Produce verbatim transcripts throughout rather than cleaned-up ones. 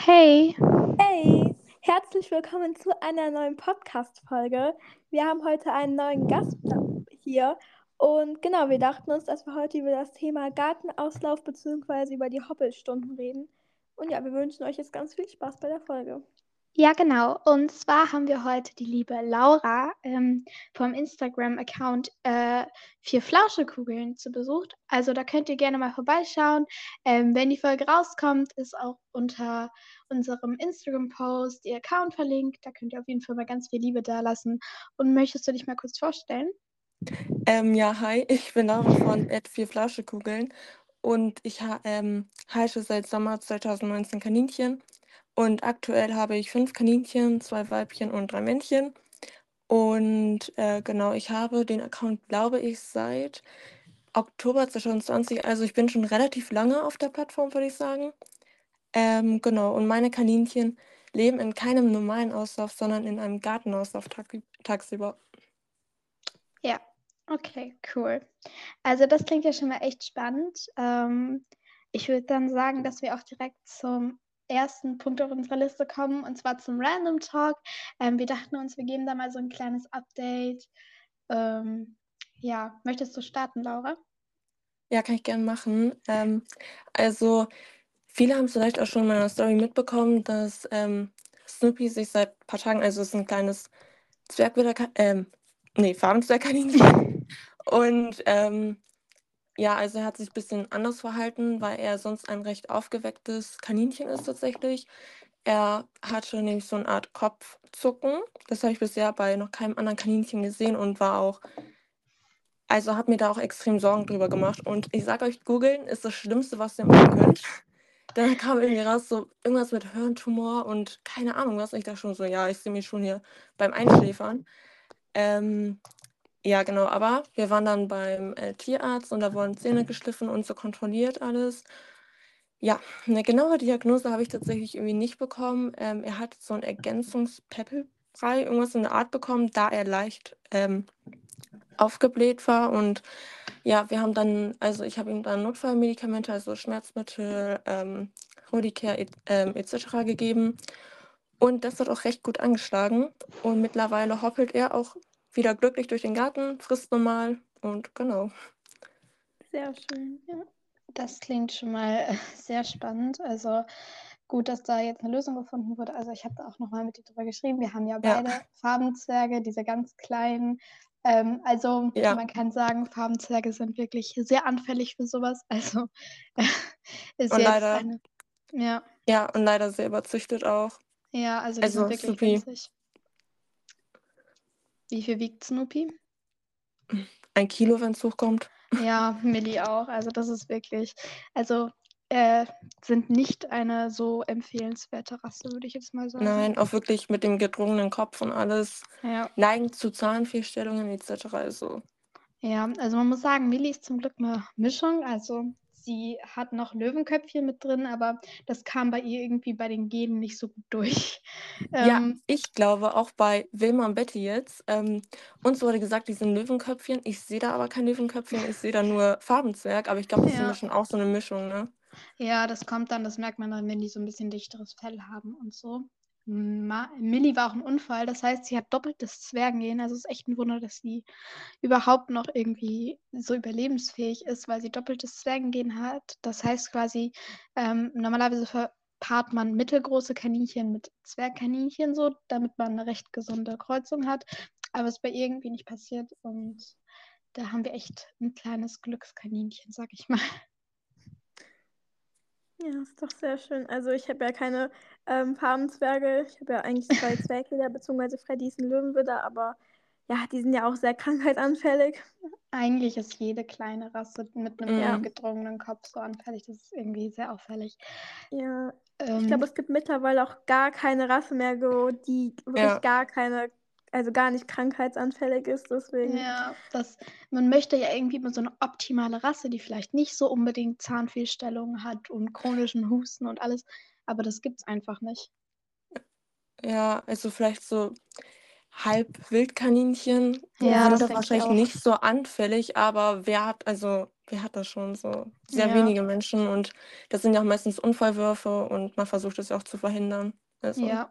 Hey, Hey, herzlich willkommen zu einer neuen Podcast-Folge. Wir haben heute einen neuen Gast da- hier und genau, wir dachten uns, dass wir heute über das Thema Gartenauslauf bzw. über die Hobbelstunden reden. Und ja, wir wünschen euch jetzt ganz viel Spaß bei der Folge. ja genau. Und zwar haben wir heute die liebe Laura ähm, vom Instagram-Account äh, vier Flauschekugeln zu Besuch. Also da könnt ihr gerne mal vorbeischauen. Ähm, wenn die Folge rauskommt, ist auch unter unserem Instagram-Post ihr Account verlinkt. Da könnt ihr auf jeden Fall mal ganz viel Liebe dalassen. Und möchtest du dich mal kurz vorstellen? Ähm, ja, hi, ich bin Laura von Ed vier Flaschekugeln und ich ha ähm, heische seit Sommer zwanzig neunzehn Kaninchen und aktuell habe ich fünf Kaninchen, zwei Weibchen und drei Männchen. Und äh, genau, ich habe den Account, glaube ich, seit Oktober zwanzig zwanzig, also ich bin schon relativ lange auf der Plattform, würde ich sagen. Ähm, genau, und meine Kaninchen leben in keinem normalen Auslauf, sondern in einem Gartenauslauf tag tagsüber. Ja, okay, cool. Also das klingt ja schon mal echt spannend. Ähm, ich würde dann sagen, dass wir auch direkt zum ersten Punkt auf unserer Liste kommen, und zwar zum Random Talk. Ähm, wir dachten uns, wir geben da mal so ein kleines Update. Ähm, ja, möchtest du starten, Laura? Ja, kann ich gern machen. Ähm, also, viele haben es vielleicht auch schon in meiner Story mitbekommen, dass ähm, Snoopy sich seit ein paar Tagen, also es ist ein kleines Zwergwitter, ähm, nee, Farmenzwergkaninchen. Und ähm, ja, also er hat sich ein bisschen anders verhalten, weil er sonst ein recht aufgewecktes Kaninchen ist tatsächlich. Er hatte nämlich so eine Art Kopfzucken. Das habe ich bisher bei noch keinem anderen Kaninchen gesehen und war auch, also habe mir da auch extrem Sorgen drüber gemacht. Und ich sage euch, googeln ist das Schlimmste, was ihr machen könnt. Dann kam irgendwie raus, so irgendwas mit Hirntumor und keine Ahnung was. Ich dachte schon so, ja, ich sehe mich schon hier beim Einschläfern. Ähm, ja, genau, aber wir waren dann beim äh, Tierarzt und da wurden Zähne geschliffen und so kontrolliert alles. Ja, eine genaue Diagnose habe ich tatsächlich irgendwie nicht bekommen. Ähm, er hat so ein Ergänzungspeppelbrei, irgendwas in der Art bekommen, da er leicht ähm, aufgebläht war. Und ja, wir haben dann, also ich habe ihm dann Notfallmedikamente, also Schmerzmittel, ähm, Rodicare et, ähm, et cetera gegeben. Und das hat auch recht gut angeschlagen. Und mittlerweile hoppelt er auch wieder glücklich durch den Garten, frisst normal und genau. Sehr schön. Ja, das klingt schon mal äh, sehr spannend. Also gut, dass da jetzt eine Lösung gefunden wurde. Also ich habe da auch nochmal mit dir drüber geschrieben. Wir haben ja Ja, beide Farbenzwerge, diese ganz kleinen. Ähm, also ja. man kann sagen, Farbenzwerge sind wirklich sehr anfällig für sowas. Also ist Und jetzt leider, eine, ja, ja, und leider sehr überzüchtet auch. ja, also die sind Also wirklich Snoopy, winzig. Wie viel wiegt Snoopy? ein Kilo, wenn es hochkommt. Ja, Millie auch. Also das ist wirklich, also äh, sind nicht eine so empfehlenswerte Rasse, würde ich jetzt mal sagen. Nein, auch wirklich mit dem gedrungenen Kopf und alles. Ja, Neigen zu Zahnfehlstellungen et cetera. Also, ja, also man muss sagen, Millie ist zum Glück eine Mischung. Also sie hat noch Löwenköpfchen mit drin, aber das kam bei ihr irgendwie bei den Genen nicht so gut durch. ja, Ähm, ich glaube auch bei Wilma und Betty jetzt. Ähm, uns wurde gesagt, die sind Löwenköpfchen. Ich sehe da aber kein Löwenköpfchen, ich sehe da nur Farbenzwerg. Aber ich glaube, das ist ja, schon auch so eine Mischung, ne? ja, das kommt dann, das merkt man dann, wenn die so ein bisschen dichteres Fell haben und so. Ma Millie war auch ein Unfall, das heißt, sie hat doppeltes Zwergengen. Also es ist echt ein Wunder, dass sie überhaupt noch irgendwie so überlebensfähig ist, weil sie doppeltes Zwergengen hat. Das heißt quasi, ähm, normalerweise verpaart man mittelgroße Kaninchen mit Zwergkaninchen so, damit man eine recht gesunde Kreuzung hat. Aber es ist bei ihr irgendwie nicht passiert, und da haben wir echt ein kleines Glückskaninchen, sag ich mal. Ja, ist doch sehr schön. Also ich habe ja keine ähm, Farmenzwerge. Ich habe ja eigentlich zwei Zwergwälder bzw. Friedrichsen Löwenwidder, aber ja, die sind ja auch sehr krankheitsanfällig. Eigentlich ist jede kleine Rasse mit einem Ja, Mm, gedrungenen Kopf so anfällig. Das ist irgendwie sehr auffällig. ja. Ich Ähm, glaube, es gibt mittlerweile auch gar keine Rasse mehr, so, die wirklich ja, gar keine, also gar nicht krankheitsanfällig ist. Deswegen, ja, das, man möchte ja irgendwie immer so eine optimale Rasse, die vielleicht nicht so unbedingt Zahnfehlstellungen hat und chronischen Husten und alles, aber das gibt's einfach nicht. ja, also vielleicht so halb Wildkaninchen Ja, sind das da denke ich wahrscheinlich auch. nicht so anfällig, aber wer hat, also wer hat das schon? So sehr Ja. wenige Menschen und das sind ja auch meistens Unfallwürfe und man versucht es ja auch zu verhindern. Also, Ja.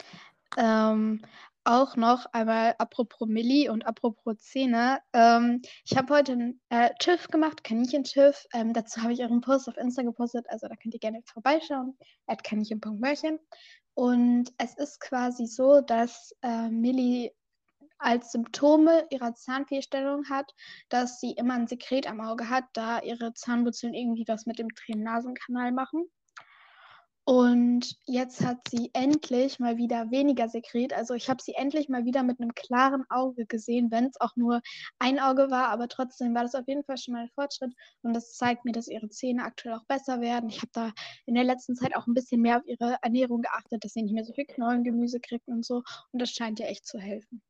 Ähm, auch noch einmal apropos Milli und apropos Zähne. Ähm, ich habe heute einen äh, TÜV gemacht, Kaninchen-TÜV. Ähm, dazu habe ich auch einen Post auf Insta gepostet, also da könnt ihr gerne vorbeischauen, at kaninchen.mörchen. Und es ist quasi so, dass äh, Milli als Symptome ihrer Zahnfehlstellung hat, dass sie immer ein Sekret am Auge hat, da ihre Zahnwurzeln irgendwie was mit dem Tränennasenkanal machen. Und jetzt hat sie endlich mal wieder weniger Sekret. Also ich habe sie endlich mal wieder mit einem klaren Auge gesehen, wenn es auch nur ein Auge war, aber trotzdem war das auf jeden Fall schon mal ein Fortschritt. Und das zeigt mir, dass ihre Zähne aktuell auch besser werden. Ich habe da in der letzten Zeit auch ein bisschen mehr auf ihre Ernährung geachtet, dass sie nicht mehr so viel Knollengemüse kriegt und so. Und das scheint ja echt zu helfen.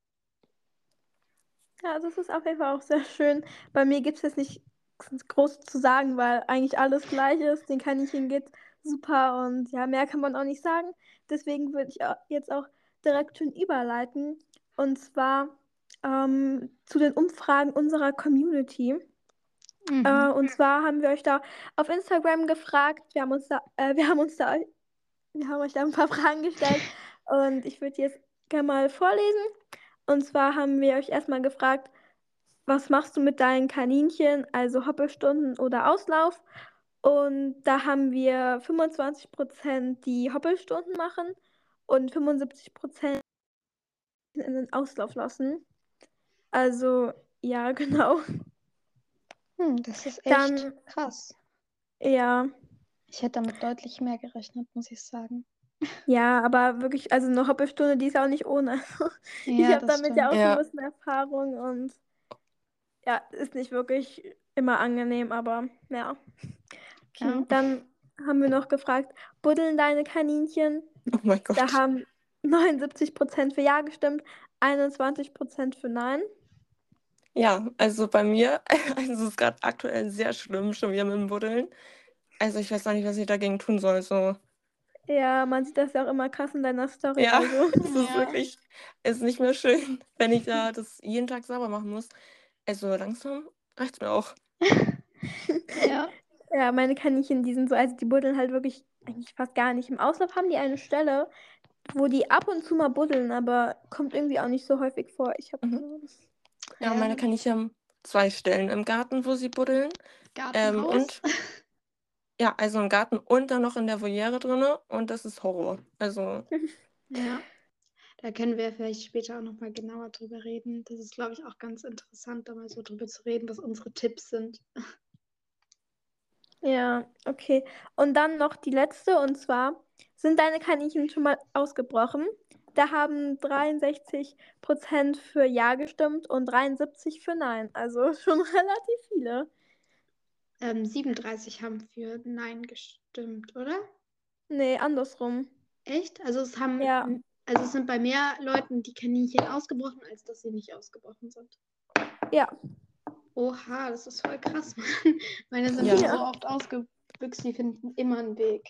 Ja, das ist auf jeden Fall auch sehr schön. Bei mir gibt es jetzt nicht groß zu sagen, weil eigentlich alles gleich ist. Den Kaninchen geht super und ja, mehr kann man auch nicht sagen. Deswegen würde ich au- jetzt auch direkt schon überleiten. Und zwar ähm, zu den Umfragen unserer Community. Mhm. Äh, und zwar haben wir euch da auf Instagram gefragt. Wir haben uns da, äh, wir haben uns da, wir haben euch da ein paar Fragen gestellt und ich würde die jetzt gerne mal vorlesen. Und zwar haben wir euch erstmal gefragt, was machst du mit deinen Kaninchen, also Hoppelstunden oder Auslauf? Und da haben wir fünfundzwanzig Prozent, die Hoppelstunden machen und fünfundsiebzig Prozent in den Auslauf lassen. Also, ja, genau. Hm, das ist echt Dann, krass. ja, Ich hätte damit deutlich mehr gerechnet, muss ich sagen. ja, aber wirklich, also eine Hoppelstunde, die ist auch nicht ohne. Also, ich Ja, habe das damit ja stimmt. auch so ein ja, bisschen Erfahrung und ja, ist nicht wirklich immer angenehm, aber ja. Ja. Okay, dann haben wir noch gefragt, buddeln deine Kaninchen? oh mein Da Gott. haben neunundsiebzig Prozent für Ja gestimmt, einundzwanzig Prozent für Nein. Ja, also bei mir, also es ist gerade aktuell sehr schlimm, schon wieder mit dem Buddeln. Also ich weiß auch nicht, was ich dagegen tun soll. So, Ja, man sieht das ja auch immer krass in deiner Story, ja, also. es ist Ja. wirklich, es ist nicht mehr schön, wenn ich da das jeden Tag sauber machen muss. Also langsam reicht's mir auch. Ja. Ja, meine Kaninchen, die sind so, also die buddeln halt wirklich eigentlich fast gar nicht. Im Auslauf haben die eine Stelle, wo die ab und zu mal buddeln, aber kommt irgendwie auch nicht so häufig vor. Ich habe Mhm. keine Ahnung. Ja, Ja. meine Kaninchen haben zwei Stellen im Garten, wo sie buddeln. Ähm, Gartenhaus. und ja, also im Garten und dann noch in der Voliere drinne und das ist Horror. Also, Ja. Da können wir vielleicht später auch nochmal genauer drüber reden. Das ist, glaube ich, auch ganz interessant, da mal so drüber zu reden, was unsere Tipps sind. Ja, okay. Und dann noch die letzte, und zwar, sind deine Kaninchen schon mal ausgebrochen? Da haben dreiundsechzig Prozent für Ja gestimmt und dreiundsiebzig für Nein. Also schon relativ viele. Ähm, siebenunddreißig haben für Nein gestimmt, oder? Nee, andersrum. Echt? Also es haben, Ja, also es sind bei mehr Leuten die Kaninchen ausgebrochen, als dass sie nicht ausgebrochen sind. ja. Oha, das ist voll krass, Mann. Meine sind Ja. schon so oft ausgebüxt, die finden immer einen Weg.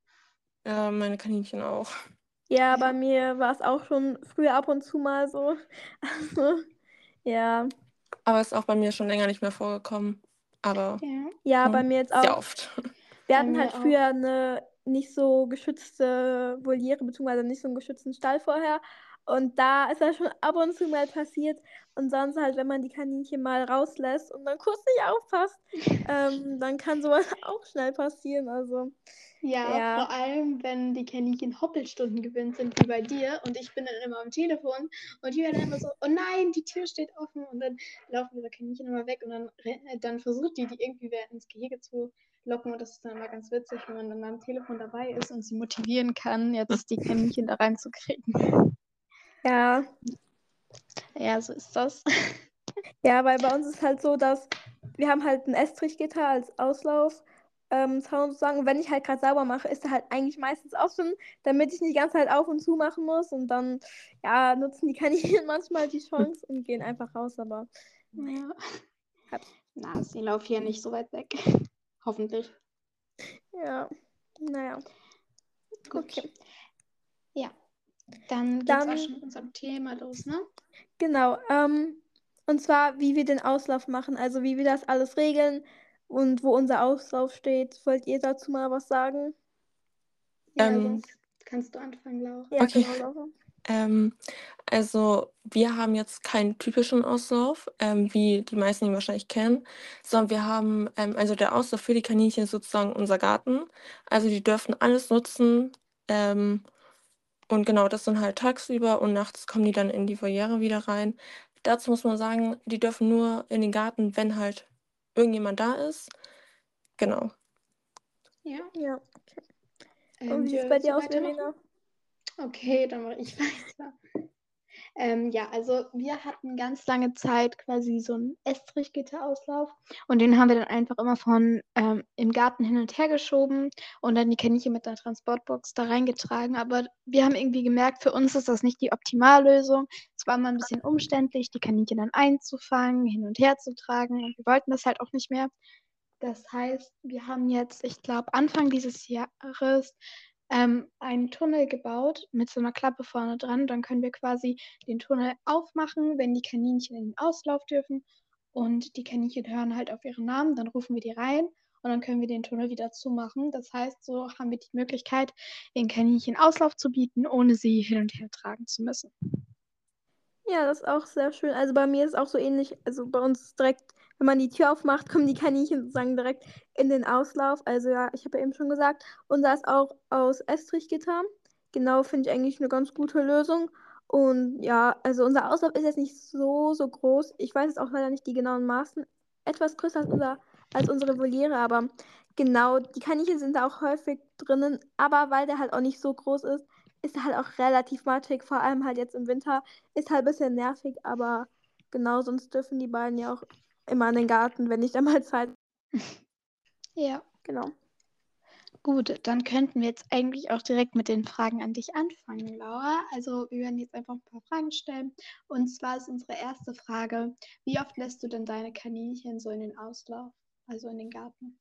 ja, meine Kaninchen auch. Ja, Ja. bei mir war es auch schon früher ab und zu mal so. Also, ja. Aber ist auch bei mir schon länger nicht mehr vorgekommen. Aber Ja. Ja, schon bei mir jetzt sehr auch. oft. Wir Bei hatten mir halt auch. früher eine nicht so geschützte Voliere, beziehungsweise nicht so einen geschützten Stall vorher. Und da ist das schon ab und zu mal passiert. Und sonst halt, wenn man die Kaninchen mal rauslässt und dann kurz nicht aufpasst, ähm, dann kann sowas auch schnell passieren. Also, Ja, ja. vor allem, wenn die Kaninchen Hoppelstunden gewöhnt sind, wie bei dir, und ich bin dann immer am Telefon und die werden immer so, oh nein, die Tür steht offen, und dann laufen ihre Kaninchen immer weg und dann, re- dann versucht die, die irgendwie wieder ins Gehege zu locken, und das ist dann immer ganz witzig, wenn man dann am Telefon dabei ist und sie motivieren kann, jetzt die Kaninchen da reinzukriegen. Ja. Ja, so ist das. Ja, weil bei uns ist halt so, dass wir haben halt ein Estrichgitter als Auslauf. Ähm, Zaun sozusagen. Und wenn ich halt gerade sauber mache, ist er halt eigentlich meistens offen, damit ich nicht die ganze Zeit auf und zu machen muss. Und dann, ja, nutzen die Kaninchen manchmal die Chance und gehen einfach raus. Aber Ja. Hat- Na, sie laufen hier nicht so weit weg. Hoffentlich. ja, naja, Gut. okay. Ja. Dann geht's Dann- auch schon mit unserem Thema los, ne? Genau. Ähm, und zwar, wie wir den Auslauf machen, also wie wir das alles regeln, und wo unser Auslauf steht. Wollt ihr dazu mal was sagen? Ja, Ähm, sonst kannst du anfangen, Laura. Ja, Okay. genau, Laura. Ähm, also wir haben jetzt keinen typischen Auslauf, ähm, wie die meisten ihn wahrscheinlich kennen, sondern wir haben, ähm, also der Auslauf für die Kaninchen ist sozusagen unser Garten. Also die dürfen alles nutzen. Ähm, und genau, das dann halt tagsüber und nachts kommen die dann in die Voliere wieder rein. Dazu muss man sagen, die dürfen nur in den Garten, wenn halt irgendjemand da ist. Genau. Ja. Ja. Und Ähm, wie sieht es dir bei so dir aus, weitermachen? Verena? Okay, dann mache ich weiter. Ähm, ja, also wir hatten ganz lange Zeit quasi so einen Estrichgitterauslauf und den haben wir dann einfach immer von ähm, im Garten hin und her geschoben und dann die Kaninchen mit der Transportbox da reingetragen. Aber wir haben irgendwie gemerkt, für uns ist das nicht die Optimallösung. Es war immer ein bisschen umständlich, die Kaninchen dann einzufangen, hin und her zu tragen und wir wollten das halt auch nicht mehr. Das heißt, wir haben jetzt, ich glaube, Anfang dieses Jahres ähm, einen Tunnel gebaut mit so einer Klappe vorne dran. Dann können wir quasi den Tunnel aufmachen, wenn die Kaninchen in den Auslauf dürfen. Und die Kaninchen hören halt auf ihren Namen, dann rufen wir die rein und dann können wir den Tunnel wieder zumachen. Das heißt, so haben wir die Möglichkeit, den Kaninchen Auslauf zu bieten, ohne sie hin und her tragen zu müssen. Ja, das ist auch sehr schön. Also bei mir ist auch so ähnlich. Also bei uns ist direkt, wenn man die Tür aufmacht, kommen die Kaninchen sozusagen direkt in den Auslauf. Also ja, ich habe ja eben schon gesagt, unser ist auch aus Estrichgitter. Genau, finde ich eigentlich eine ganz gute Lösung. Und ja, also unser Auslauf ist jetzt nicht so, so groß. Ich weiß jetzt auch leider nicht die genauen Maßen. Etwas größer als, unser, als unsere Voliere, aber genau, die Kaninchen sind da auch häufig drinnen. Aber weil der halt auch nicht so groß ist, ist er halt auch relativ matschig, vor allem halt jetzt im Winter. Ist halt ein bisschen nervig, aber genau, sonst dürfen die beiden ja auch immer in den Garten, wenn nicht einmal Zeit. Ja. Genau. Gut, dann könnten wir jetzt eigentlich auch direkt mit den Fragen an dich anfangen, Laura. Also wir werden jetzt einfach ein paar Fragen stellen. Und zwar ist unsere erste Frage, wie oft lässt du denn deine Kaninchen so in den Auslauf, also in den Garten?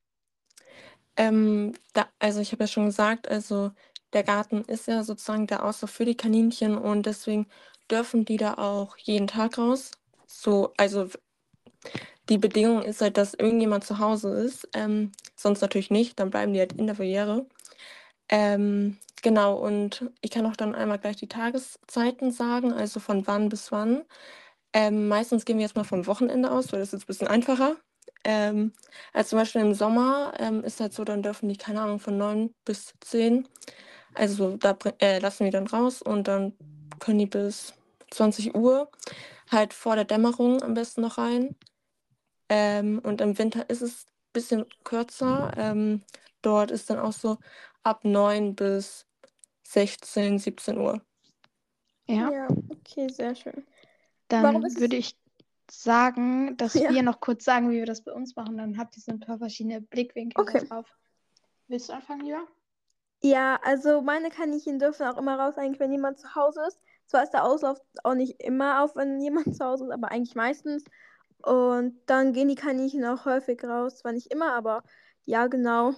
Ähm, da, also ich habe ja schon gesagt, also der Garten ist ja sozusagen der Auslauf für die Kaninchen und deswegen dürfen die da auch jeden Tag raus. So, also w- die Bedingung ist halt, dass irgendjemand zu Hause ist, ähm, sonst natürlich nicht, dann bleiben die halt in der Voliere. Ähm, genau, und ich kann auch dann einmal gleich die Tageszeiten sagen, also von wann bis wann. Ähm, meistens gehen wir jetzt mal vom Wochenende aus, weil das ist jetzt ein bisschen einfacher. Ähm, also zum Beispiel im Sommer ähm, ist halt so, dann dürfen die, keine Ahnung, von neun bis zehn. Also da bring- äh, lassen wir dann raus und dann können die bis zwanzig Uhr halt vor der Dämmerung am besten noch rein. Ähm, und im Winter ist es ein bisschen kürzer. Ähm, dort ist dann auch so ab neun bis sechzehn, siebzehn Uhr. Ja, Ja, okay, sehr schön. Warum ist dann würde es. ich sagen, dass Ja, wir noch kurz sagen, wie wir das bei uns machen. Dann habt ihr so ein paar verschiedene Blickwinkel okay. darauf. Willst du anfangen, lieber? Ja, also meine Kaninchen dürfen auch immer raus, eigentlich, wenn jemand zu Hause ist. Zwar ist der Auslauf auch nicht immer auf, wenn jemand zu Hause ist, aber eigentlich meistens. Und dann gehen die Kaninchen auch häufig raus. Zwar nicht immer, aber ja, genau.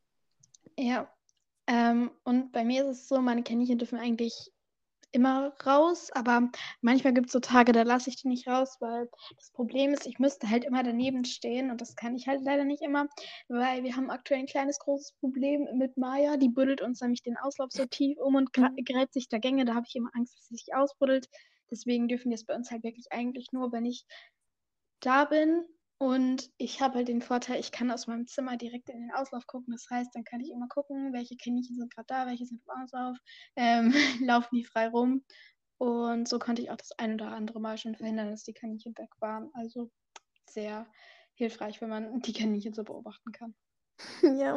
Ja. Ähm, und bei mir ist es so, meine Kaninchen dürfen eigentlich immer raus, aber manchmal gibt es so Tage, da lasse ich die nicht raus, weil das Problem ist, ich müsste halt immer daneben stehen und das kann ich halt leider nicht immer, weil wir haben aktuell ein kleines großes Problem mit Maya, die buddelt uns nämlich den Auslauf so tief um und gra- Mhm. gräbt sich da Gänge, da habe ich immer Angst, dass sie sich ausbuddelt. Deswegen dürfen wir es bei uns halt wirklich eigentlich nur, wenn ich da bin. Und ich habe halt den Vorteil, ich kann aus meinem Zimmer direkt in den Auslauf gucken. Das heißt, dann kann ich immer gucken, welche Kaninchen sind gerade da, welche sind im Auslauf, ähm, laufen die frei rum. Und so konnte ich auch das ein oder andere Mal schon verhindern, dass die Kaninchen weg waren. Also sehr hilfreich, wenn man die Kaninchen so beobachten kann. Ja.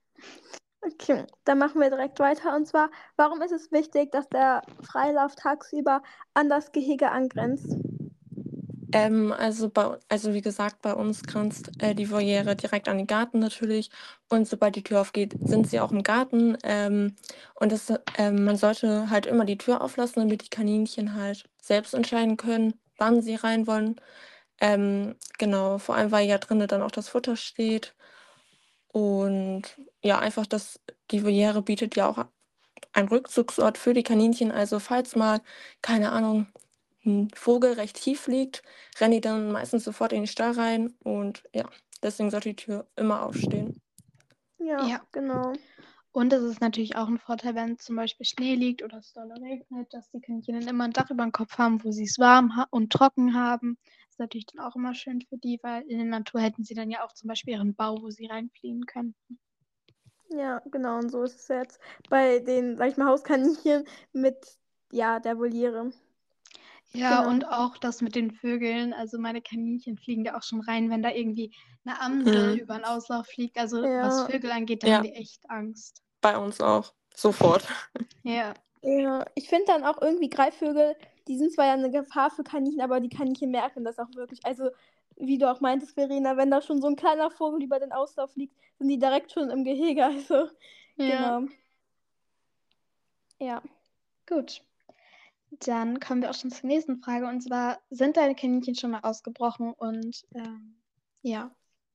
Okay, dann machen wir direkt weiter. Und zwar, warum ist es wichtig, dass der Freilauf tagsüber an das Gehege angrenzt? Ähm, also, bei, also wie gesagt, bei uns grenzt äh, die Voliere direkt an den Garten natürlich. Und sobald die Tür aufgeht, sind sie auch im Garten. Ähm, und das, ähm, man sollte halt immer die Tür auflassen, damit die Kaninchen halt selbst entscheiden können, wann sie rein wollen. Ähm, genau, vor allem, weil ja drinnen dann auch das Futter steht. Und ja, einfach das, die Voliere bietet ja auch einen Rückzugsort für die Kaninchen. Also falls mal, keine Ahnung, ein Vogel recht tief fliegt, rennen die dann meistens sofort in den Stall rein und ja, Deswegen sollte die Tür immer aufstehen. Ja, Ja. genau. Und es ist natürlich auch ein Vorteil, wenn zum Beispiel Schnee liegt oder es doll regnet, dass die Kaninchen dann immer ein Dach über dem Kopf haben, wo sie es warm ha und trocken haben. Das ist natürlich dann auch immer schön für die, weil in der Natur hätten sie dann ja auch zum Beispiel ihren Bau, wo sie reinfliehen können. Ja, genau. Und so ist es jetzt bei den, sag ich mal, Hauskaninchen mit, ja, der Voliere. Ja, Genau. und auch das mit den Vögeln. Also meine Kaninchen fliegen da auch schon rein, wenn da irgendwie eine Amsel Mhm. über den Auslauf fliegt. Also was Ja, Vögel angeht, da Ja. haben die echt Angst. Bei uns auch. Sofort. Ja. ja. Ich finde dann auch irgendwie Greifvögel, die sind zwar ja eine Gefahr für Kaninchen, aber die Kaninchen merken das auch wirklich. Also, wie du auch meintest, Verena, wenn da schon so ein kleiner Vogel über den Auslauf fliegt, sind die direkt schon im Gehege. Also, Ja. genau. Ja. Gut. Dann kommen wir auch schon zur nächsten Frage. Und zwar, sind deine Kaninchen schon mal ausgebrochen? Und ähm, ja,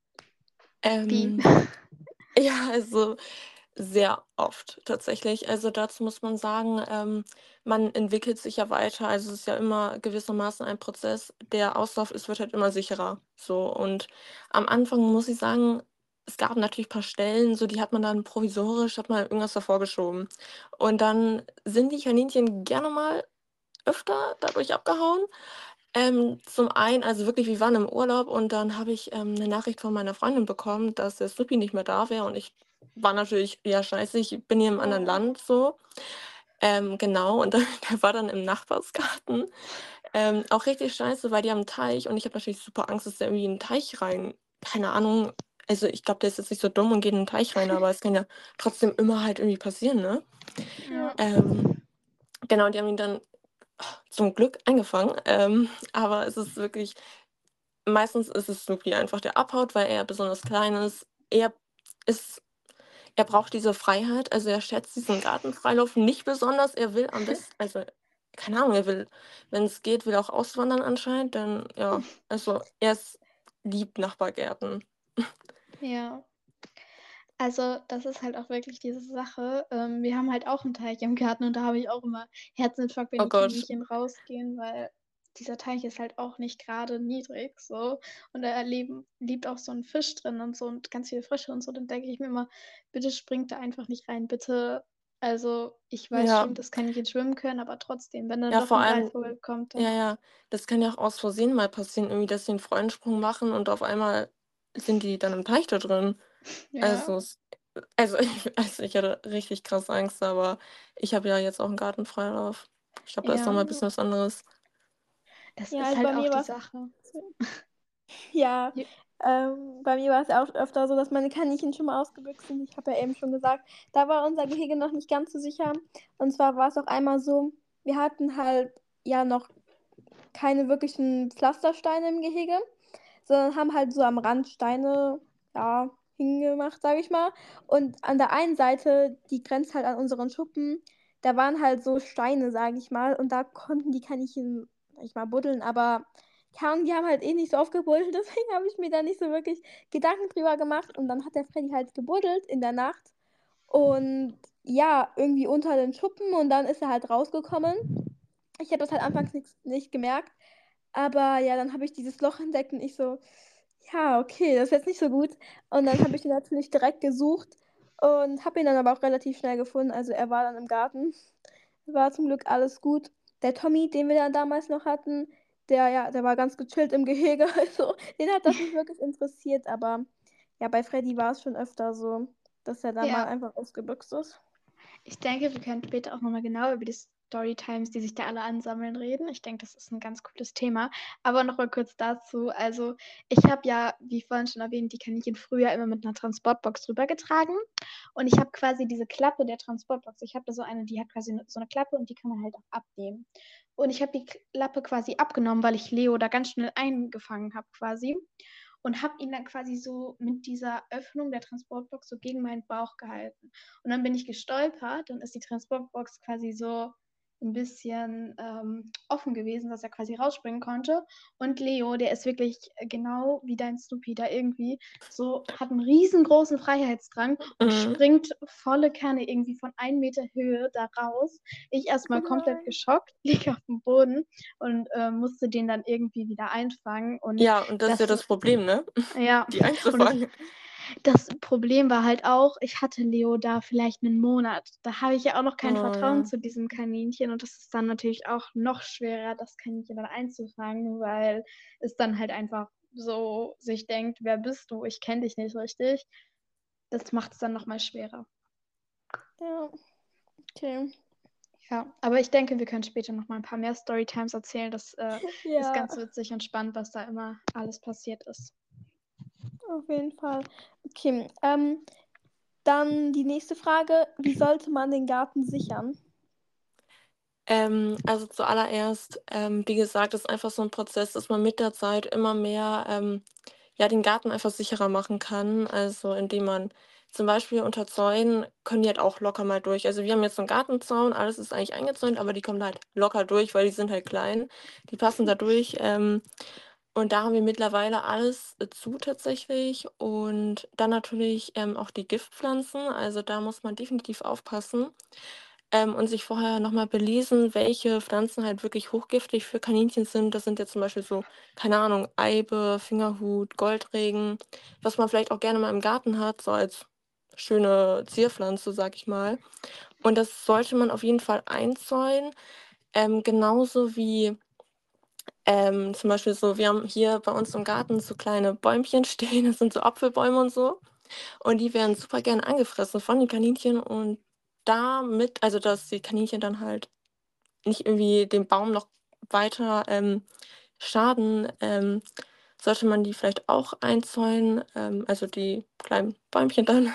wie? Ähm, ja, also sehr oft tatsächlich. Also dazu muss man sagen, ähm, man entwickelt sich ja weiter. Also es ist ja immer gewissermaßen ein Prozess. Der Auslauf ist, wird halt immer sicherer. So. Und am Anfang muss ich sagen, es gab natürlich ein paar Stellen, so die hat man dann provisorisch, hat man irgendwas davor geschoben. Und dann sind die Kaninchen gerne mal öfter dadurch abgehauen. Ähm, zum einen, also wirklich, wir waren im Urlaub und dann habe ich ähm, eine Nachricht von meiner Freundin bekommen, dass der Snoopy nicht mehr da wäre und ich war natürlich, ja scheiße, ich bin hier im anderen Oh. Land so. Ähm, genau, und dann, der war dann im Nachbarsgarten. Ähm, auch richtig scheiße, weil die haben einen Teich und ich habe natürlich super Angst, dass der irgendwie in den Teich rein, keine Ahnung, also ich glaube, der ist jetzt nicht so dumm und geht in den Teich rein, aber es kann ja trotzdem immer halt irgendwie passieren, ne? Ja. Ähm, genau, die haben ihn dann zum Glück eingefangen, ähm, aber es ist wirklich, meistens ist es Snoopy einfach, der abhaut, weil er besonders klein ist. Er ist er braucht diese Freiheit, also er schätzt diesen Gartenfreilauf nicht besonders. Er will am besten, also keine Ahnung, er will, wenn es geht, will er auch auswandern anscheinend, denn ja, also er ist liebt Nachbargärten. Ja. Also, das ist halt auch wirklich diese Sache. Ähm, wir haben halt auch einen Teich im Garten und da habe ich auch immer Herzinfarkt, wenn Oh die Gott, Kaninchen rausgehen, weil dieser Teich ist halt auch nicht gerade niedrig so. Und da leben, liebt auch so ein Fisch drin und so und ganz viele Frösche und so. Dann denke ich mir immer, bitte springt da einfach nicht rein, bitte. Also, ich weiß ja, schon, dass Kaninchen schwimmen können, aber trotzdem, wenn dann ja, doch vor ein allem, Greifvogel kommt, ja, dann ja, das kann ja auch aus Versehen mal passieren, irgendwie, dass sie einen Freudensprung machen und auf einmal sind die dann im Teich da drin. ja, Also, es also, ich also, ich hatte richtig krass Angst, aber ich habe ja jetzt auch 'n Gartenfreilauf. Ich glaube, da ist noch ja, mal bisschen was anderes. das Ja, ist also bei halt auch mir die war es, Sache. ja, Ja, ähm, bei mir war es auch öfter so, dass meine Kaninchen schon mal ausgebüxt sind. Ich habe ja eben schon gesagt, da war unser Gehege noch nicht ganz so sicher. Und zwar war es auch einmal so, wir hatten halt ja noch keine wirklichen Pflastersteine im Gehege, sondern haben halt so am Rand Steine, ja, hingemacht, sage ich mal. Und an der einen Seite, die grenzt halt an unseren Schuppen, da waren halt so Steine, sage ich mal, und da konnten die Kaninchen, sag ich mal, buddeln, aber keine Ahnung, die haben halt eh nicht so oft gebuddelt, deswegen habe ich mir da nicht so wirklich Gedanken drüber gemacht. Und dann hat der Freddy halt gebuddelt in der Nacht und ja, irgendwie unter den Schuppen und dann ist er halt rausgekommen. Ich habe das halt anfangs nix, nicht gemerkt, aber ja, dann habe ich dieses Loch entdeckt und ich so, ja, okay, das ist jetzt nicht so gut. Und dann habe ich ihn natürlich direkt gesucht und habe ihn dann aber auch relativ schnell gefunden. Also er war dann im Garten. War zum Glück alles gut. Der Tommy, den wir dann damals noch hatten, der ja, der war ganz gechillt im Gehege. Also den hat das nicht wirklich interessiert, aber ja, bei Freddy war es schon öfter so, dass er da mal ja. einfach ausgebüxt ist. Ich denke, wir können später auch nochmal genau über die Storytimes, die sich da alle ansammeln, reden. Ich denke, das ist ein ganz cooles Thema. Aber nochmal kurz dazu. Also, ich habe ja, wie vorhin schon erwähnt, die Kaninchen früher immer mit einer Transportbox rübergetragen. Und ich habe quasi diese Klappe der Transportbox. Ich habe da so eine, die hat quasi so eine Klappe und die kann man halt auch abnehmen. Und ich habe die Klappe quasi abgenommen, weil ich Leo da ganz schnell eingefangen habe, quasi. Und habe ihn dann quasi so mit dieser Öffnung der Transportbox so gegen meinen Bauch gehalten. Und dann bin ich gestolpert, dann ist die Transportbox quasi so ein bisschen ähm, offen gewesen, dass er quasi rausspringen konnte. Und Leo, der ist wirklich äh, genau wie dein Snoopy da irgendwie so, hat einen riesengroßen Freiheitsdrang und Mhm. springt volle Kanne irgendwie von einem Meter Höhe da raus. Ich erstmal Oh komplett nein. geschockt, lieg auf dem Boden und äh, musste den dann irgendwie wieder einfangen. Und Ja, und das ist ja das, das Problem, ne? ja, Die und das, einzufangen. das Problem war halt auch, ich hatte Leo da vielleicht einen Monat. Da habe ich ja auch noch kein Oh, Vertrauen ja. zu diesem Kaninchen und das ist dann natürlich auch noch schwerer, das Kaninchen dann einzufangen, weil es dann halt einfach so sich denkt, wer bist du? Ich kenne dich nicht richtig. Das macht es dann nochmal schwerer. Ja, okay. Ja, aber ich denke, wir können später noch mal ein paar mehr Storytimes erzählen. Das äh, ist Ja, ganz witzig und spannend, was da immer alles passiert ist. auf jeden Fall. Okay, ähm, dann die nächste Frage. Wie sollte man den Garten sichern? Ähm, also zuallererst, ähm, wie gesagt, ist einfach so ein Prozess, dass man mit der Zeit immer mehr ähm, ja, den Garten einfach sicherer machen kann. Also indem man zum Beispiel unter Zäunen können die halt auch locker mal durch. Also wir haben jetzt so einen Gartenzaun, alles ist eigentlich eingezäunt, aber die kommen da halt locker durch, weil die sind halt klein. Die passen da durch. Ähm, und da haben wir mittlerweile alles äh, zu tatsächlich. Und dann natürlich ähm, auch die Giftpflanzen. Also da muss man definitiv aufpassen ähm, und sich vorher nochmal belesen, welche Pflanzen halt wirklich hochgiftig für Kaninchen sind. Das sind jetzt zum Beispiel so, keine Ahnung, Eibe, Fingerhut, Goldregen, was man vielleicht auch gerne mal im Garten hat, so als schöne Zierpflanze, sag ich mal. Und das sollte man auf jeden Fall einzäunen. Ähm, genauso wie ähm, zum Beispiel so, wir haben hier bei uns im Garten so kleine Bäumchen stehen, das sind so Apfelbäume und so. Und die werden super gerne angefressen von den Kaninchen und damit, also dass die Kaninchen dann halt nicht irgendwie den Baum noch weiter ähm, schaden, ähm, sollte man die vielleicht auch einzäunen, ähm, also die kleinen Bäumchen dann.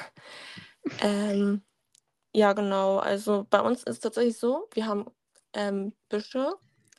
Ähm, ja, genau. Also bei uns ist tatsächlich so, wir haben ähm, Büsche,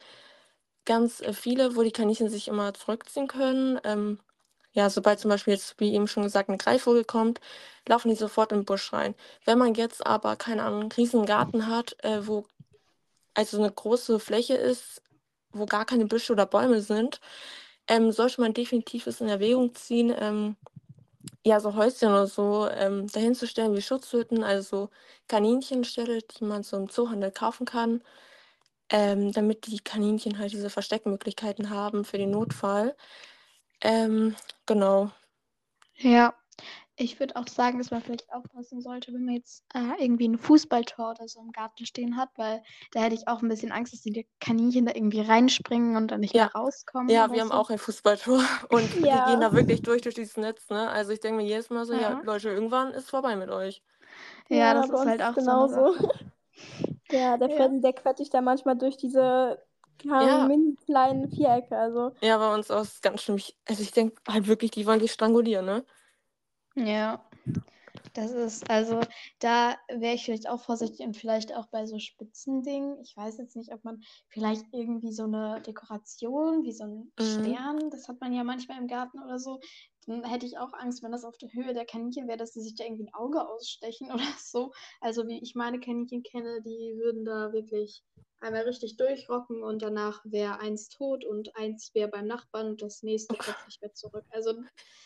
ganz äh, viele, wo die Kaninchen sich immer zurückziehen können. Ähm, ja, sobald zum Beispiel jetzt, wie eben schon gesagt, ein Greifvogel kommt, laufen die sofort in den Busch rein. Wenn man jetzt aber, keine Ahnung, einen riesen Garten hat, äh, wo also eine große Fläche ist, wo gar keine Büsche oder Bäume sind, ähm, sollte man definitiv es in Erwägung ziehen, ähm, ja, so Häuschen oder so ähm, dahin zu stellen wie Schutzhütten, also so Kaninchenställe, die man so im Zoohandel kaufen kann, ähm, damit die Kaninchen halt diese Versteckmöglichkeiten haben für den Notfall. Ähm, genau. Ja, ich würde auch sagen, dass man vielleicht aufpassen sollte, wenn man jetzt äh, irgendwie ein Fußballtor oder so im Garten stehen hat, weil da hätte ich auch ein bisschen Angst, dass die Kaninchen da irgendwie reinspringen und dann nicht mehr Ja, rauskommen ja, oder wir haben so. auch ein Fußballtor und die gehen Ja, da wirklich durch durch dieses Netz, ne? Also ich denke mir jedes Mal so, ja, Ja. Leute, irgendwann ist vorbei mit euch. Ja, ja, das bei ist uns halt ist auch so eine genauso. Sache. Ja, der Ja. Freddy, der quetscht sich da manchmal durch diese keine Ahnung, Ja, mini kleinen Vierecke. Also, ja, bei uns auch ist ganz schlimm. Ich, also ich denke halt wirklich, die wollen dich strangulieren, ne? Ja. Das ist, also da wäre ich vielleicht auch vorsichtig und vielleicht auch bei so Spitzendingen. Ich weiß jetzt nicht, ob man vielleicht irgendwie so eine Dekoration, wie so ein Mhm. Stern, das hat man ja manchmal im Garten oder so. Dann hätte ich auch Angst, wenn das auf der Höhe der Kaninchen wäre, dass die sich da irgendwie ein Auge ausstechen oder so. Also wie ich meine Kaninchen kenne, die würden da wirklich einmal richtig durchrocken und danach wäre eins tot und eins wäre beim Nachbarn und das nächste kommt nicht mehr zurück. Also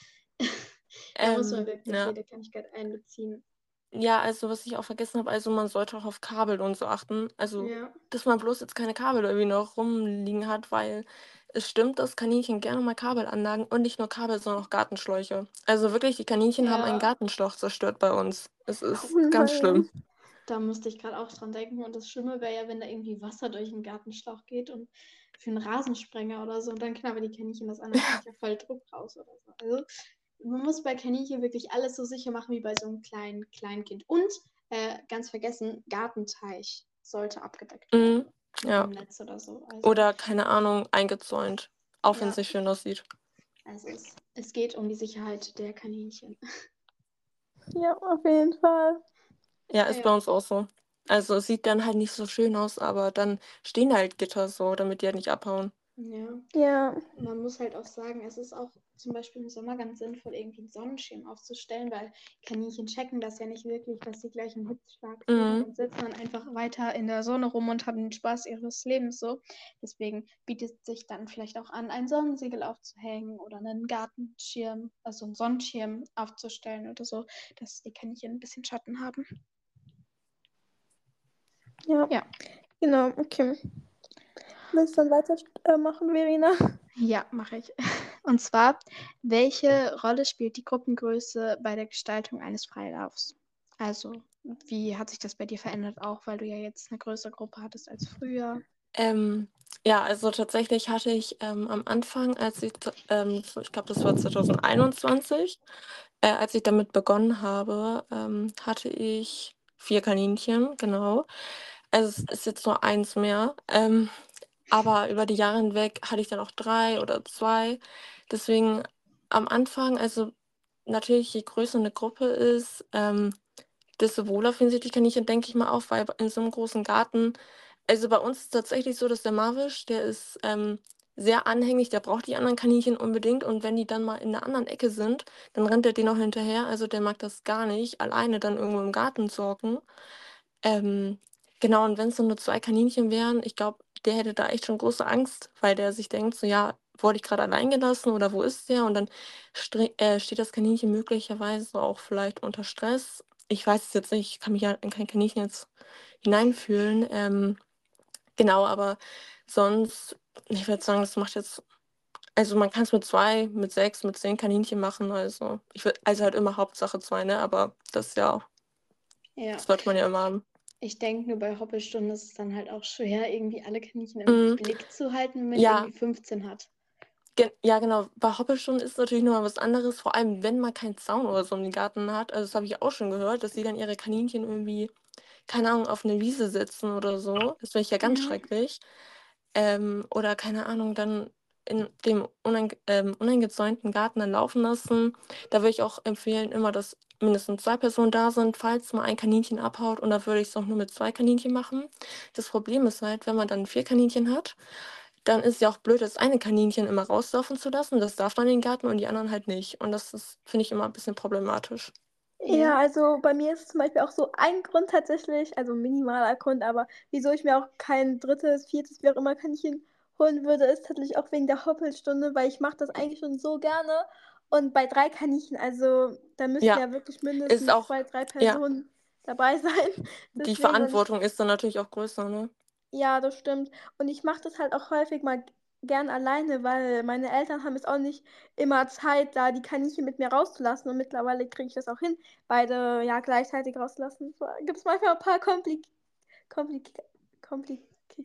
da muss man Ähm, wirklich ja. jede Kleinigkeit einbeziehen. Ja, also was ich auch vergessen habe, also man sollte auch auf Kabel und so achten. Also, Ja. dass man bloß jetzt keine Kabel irgendwie noch rumliegen hat, weil es stimmt, dass Kaninchen gerne mal Kabel anlagen und nicht nur Kabel, sondern auch Gartenschläuche. Also wirklich, die Kaninchen haben einen Ja. Gartenschlauch zerstört bei uns. Es ist oh ganz nein. schlimm. Da musste ich gerade auch dran denken. Und das Schlimme wäre ja, wenn da irgendwie Wasser durch den Gartenschlauch geht und für einen Rasensprenger oder so. Und dann knabbern die Kaninchen das an, dann kommt ja voll Druck raus oder so. Also man muss bei Kaninchen wirklich alles so sicher machen wie bei so einem kleinen Kleinkind. Und äh, ganz vergessen, Gartenteich sollte abgedeckt Mhm. werden mit Ja. einem Netz oder so. Also Oder, keine Ahnung, eingezäunt. Auch wenn es ja, nicht schön aussieht. also es, es geht um die Sicherheit der Kaninchen. Ja, auf jeden Fall. Ja, ist bei Ja. uns auch so. Also es sieht dann halt nicht so schön aus, aber dann stehen halt Gitter so, damit die halt nicht abhauen. Ja. Ja, Man muss halt auch sagen, es ist auch zum Beispiel im Sommer ganz sinnvoll, irgendwie einen Sonnenschirm aufzustellen, weil Kaninchen checken das ja nicht wirklich, dass sie gleich einen Hitzschlag kriegen Mhm. und sitzen dann einfach weiter in der Sonne rum und haben den Spaß ihres Lebens so. Deswegen bietet sich dann vielleicht auch an, ein Sonnensiegel aufzuhängen oder einen Gartenschirm, also einen Sonnenschirm aufzustellen oder so, dass die Kaninchen ein bisschen Schatten haben. Ja, Ja. genau, okay. Willst du dann weitermachen, Verena? Ja, mache ich. Und zwar, welche Rolle spielt die Gruppengröße bei der Gestaltung eines Freilaufs? Also, wie hat sich das bei dir verändert, auch weil du ja jetzt eine größere Gruppe hattest als früher? Ähm, ja, also tatsächlich hatte ich ähm, am Anfang, als ich, z- ähm, so- ich glaube, das war zwanzig einundzwanzig, äh, als ich damit begonnen habe, ähm, hatte ich vier Kaninchen, genau. Also es ist jetzt nur eins mehr. Ähm, aber über die Jahre hinweg hatte ich dann auch drei oder zwei. Deswegen am Anfang, also natürlich, je größer eine Gruppe ist, ähm, desto wohler fühlen sich die Kaninchen, denke ich mal auch, weil in so einem großen Garten, also bei uns ist es tatsächlich so, dass der Marvisch, der ist ähm, sehr anhänglich, der braucht die anderen Kaninchen unbedingt und wenn die dann mal in der anderen Ecke sind, dann rennt er denen auch hinterher. Also der mag das gar nicht, alleine dann irgendwo im Garten zu hocken. Ähm, genau, und wenn es so nur zwei Kaninchen wären, ich glaube, der hätte da echt schon große Angst, weil der sich denkt, so ja, wurde ich gerade allein gelassen oder wo ist der? Und dann stre äh, steht das Kaninchen möglicherweise auch vielleicht unter Stress. Ich weiß es jetzt nicht, ich kann mich ja in kein Kaninchen jetzt hineinfühlen. Ähm, genau, aber sonst, ich würde sagen, das macht jetzt, also man kann es mit zwei, mit sechs, mit zehn Kaninchen machen. Also ich würde, also halt immer Hauptsache zwei, ne? Aber das ja, Ja, das sollte man ja immer haben. ich denke, nur bei Hoppelstunden ist es dann halt auch schwer, irgendwie alle Kaninchen im Mhm. Blick zu halten, wenn man Ja, irgendwie fünfzehn hat. Ge ja, genau. Bei Hoppelstunden ist es natürlich noch mal was anderes, vor allem wenn man keinen Zaun oder so im Garten hat. Also, das habe ich auch schon gehört, dass sie dann ihre Kaninchen irgendwie, keine Ahnung, auf 'ne Wiese setzen oder so. Das finde ich ja ganz Ja. schrecklich. Ähm, oder keine Ahnung, dann in dem uneinge ähm, uneingezäunten Garten dann laufen lassen. Da würde ich auch empfehlen, immer, dass mindestens zwei Personen da sind, falls mal ein Kaninchen abhaut, und da würde ich's auch nur mit zwei Kaninchen machen. Das Problem ist halt, wenn man dann vier Kaninchen hat, dann ist es ja auch blöd, das eine Kaninchen immer rauslaufen zu lassen. Das darf dann in den Garten und die anderen halt nicht. Und das ist, finde ich, immer ein bisschen problematisch. Ja, Ja. also bei mir ist es zum Beispiel auch so ein Grund tatsächlich, also ein minimaler Grund, aber wieso ich mir auch kein drittes, viertes, wie auch immer Kaninchen holen würde, ist tatsächlich auch wegen der Hoppelstunde, weil ich mache das eigentlich schon so gerne. Und bei drei Kaninchen, also da müssten Ja, ja wirklich ist mindestens auch, zwei, drei ja, Personen dabei sein. die Deswegen, und ich Verantwortung ist dann natürlich auch größer, ne? ja, das stimmt. Und ich mache das halt auch häufig mal g- gern alleine, weil meine Eltern haben jetzt auch nicht immer Zeit, da die Kaninchen mit mir rauszulassen. Und mittlerweile kriege ich das auch hin, beide ja gleichzeitig rauszulassen. Gibt es manchmal ein paar Komplik Komplik Komplik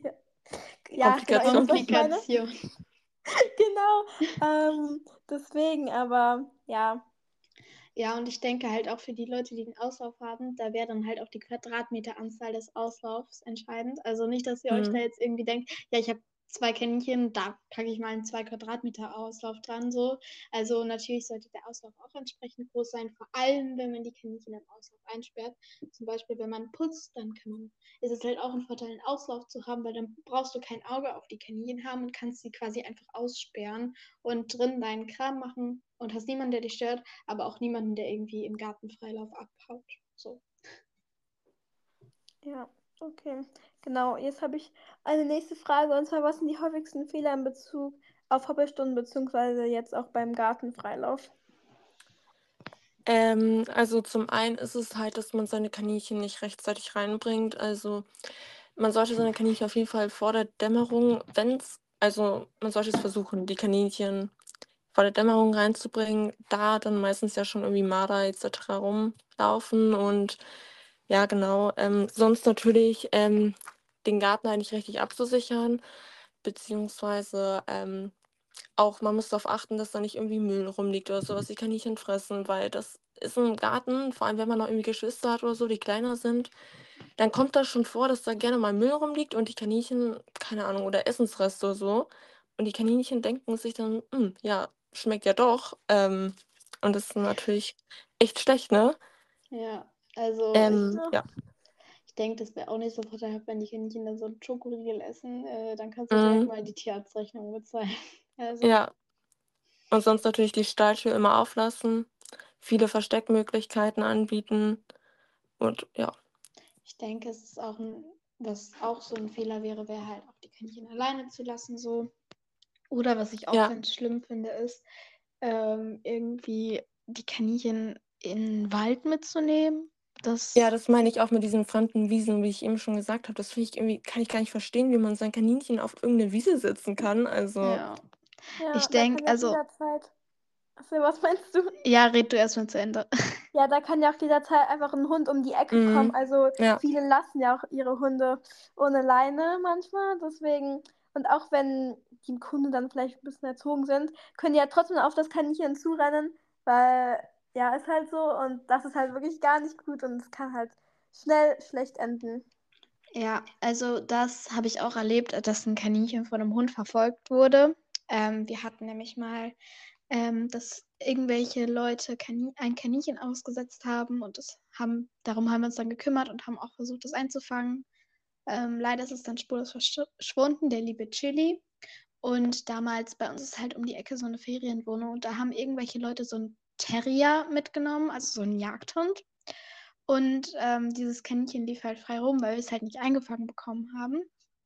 ja, genau, ihr Komplikation. wisst, was ich meine. Komplikation. Genau. Ähm, deswegen, aber ja. Ja, und ich denke halt auch für die Leute, die den Auslauf haben, da wäre dann halt auch die Quadratmeteranzahl des Auslaufs entscheidend. Also nicht, dass ihr euch da Mhm. jetzt irgendwie denkt, ja, ich habe zwei Kaninchen, da packe ich mal einen zwei Quadratmeter Auslauf dran, so. Also natürlich sollte der Auslauf auch entsprechend groß sein, vor allem wenn man die Kaninchen im Auslauf einsperrt. Zum Beispiel, wenn man putzt, dann kann man, ist es halt auch ein Vorteil, einen Auslauf zu haben, weil dann brauchst du kein Auge auf die Kaninchen haben und kannst sie quasi einfach aussperren und drin deinen Kram machen und hast niemanden, der dich stört, aber auch niemanden, der irgendwie im Gartenfreilauf abhaut. So. Ja, okay. Genau, jetzt habe ich eine nächste Frage, und zwar, was sind die häufigsten Fehler in Bezug auf Hoppelstunden, beziehungsweise jetzt auch beim Gartenfreilauf? Ähm, also zum einen ist es halt, dass man seine Kaninchen nicht rechtzeitig reinbringt. Also man sollte seine Kaninchen auf jeden Fall vor der Dämmerung, wenn's, also man sollte es versuchen, die Kaninchen vor der Dämmerung reinzubringen, da dann meistens ja schon irgendwie Marder et cetera rumlaufen und ja, genau. Ähm, sonst natürlich ähm, den Garten eigentlich richtig abzusichern, beziehungsweise ähm, auch man muss darauf achten, dass da nicht irgendwie Müll rumliegt oder so, was die Kaninchen fressen, weil das ist im Garten, vor allem wenn man noch irgendwie Geschwister hat oder so, die kleiner sind, dann kommt das schon vor, dass da gerne mal Müll rumliegt und die Kaninchen, keine Ahnung, oder Essensreste oder so. Und die Kaninchen denken sich dann, hm, ja, schmeckt ja doch. Ähm, und das ist natürlich echt schlecht, ne? Ja, also ich, Ähm, Ja. ja. ich denke, das wäre auch nicht so vorteilhaft, wenn die Kaninchen dann so einen Schokoriegel essen. Äh, dann kannst du direkt Mm, mal die Tierarztrechnung bezahlen. Also, ja, Und sonst natürlich die Stalltür immer auflassen, viele Versteckmöglichkeiten anbieten und ja. Ich denke, es ist auch ein, was auch so ein Fehler wäre, wäre halt auch die Kaninchen alleine zu lassen so. Oder was ich auch Ja. ganz schlimm finde, ist ähm, irgendwie die Kaninchen in den Wald mitzunehmen. Das, Ja, das meine ich auch mit diesen fremden Wiesen, wie ich eben schon gesagt habe. Das finde ich irgendwie, kann ich gar nicht verstehen, wie man sein Kaninchen auf irgendeine Wiese setzen kann. Also, ja. Ja, Ich da denke, kann ja auch also, jederzeit. Achso, was meinst du? ja, red du erstmal zu Ende. Ja, da kann ja auch jederzeit einfach ein Hund um die Ecke kommen. mhm. Also Ja, viele lassen ja auch ihre Hunde ohne Leine manchmal. Deswegen, und auch wenn die Hunde dann vielleicht ein bisschen erzogen sind, können die ja trotzdem auf das Kaninchen zurennen, weil ja, ist halt so und das ist halt wirklich gar nicht gut und es kann halt schnell schlecht enden. Ja, also das habe ich auch erlebt, dass ein Kaninchen von einem Hund verfolgt wurde. Ähm, wir hatten nämlich mal, ähm, dass irgendwelche Leute Kanin ein Kaninchen ausgesetzt haben und das haben, darum haben wir uns dann gekümmert und haben auch versucht, das einzufangen. Ähm, leider ist es dann spurlos verschwunden, der liebe Chili. Und damals bei uns ist halt um die Ecke so eine Ferienwohnung und da haben irgendwelche Leute so einen Terrier mitgenommen, also so einen Jagdhund. Und ähm, dieses Kaninchen lief halt frei rum, weil wir es halt nicht eingefangen bekommen haben.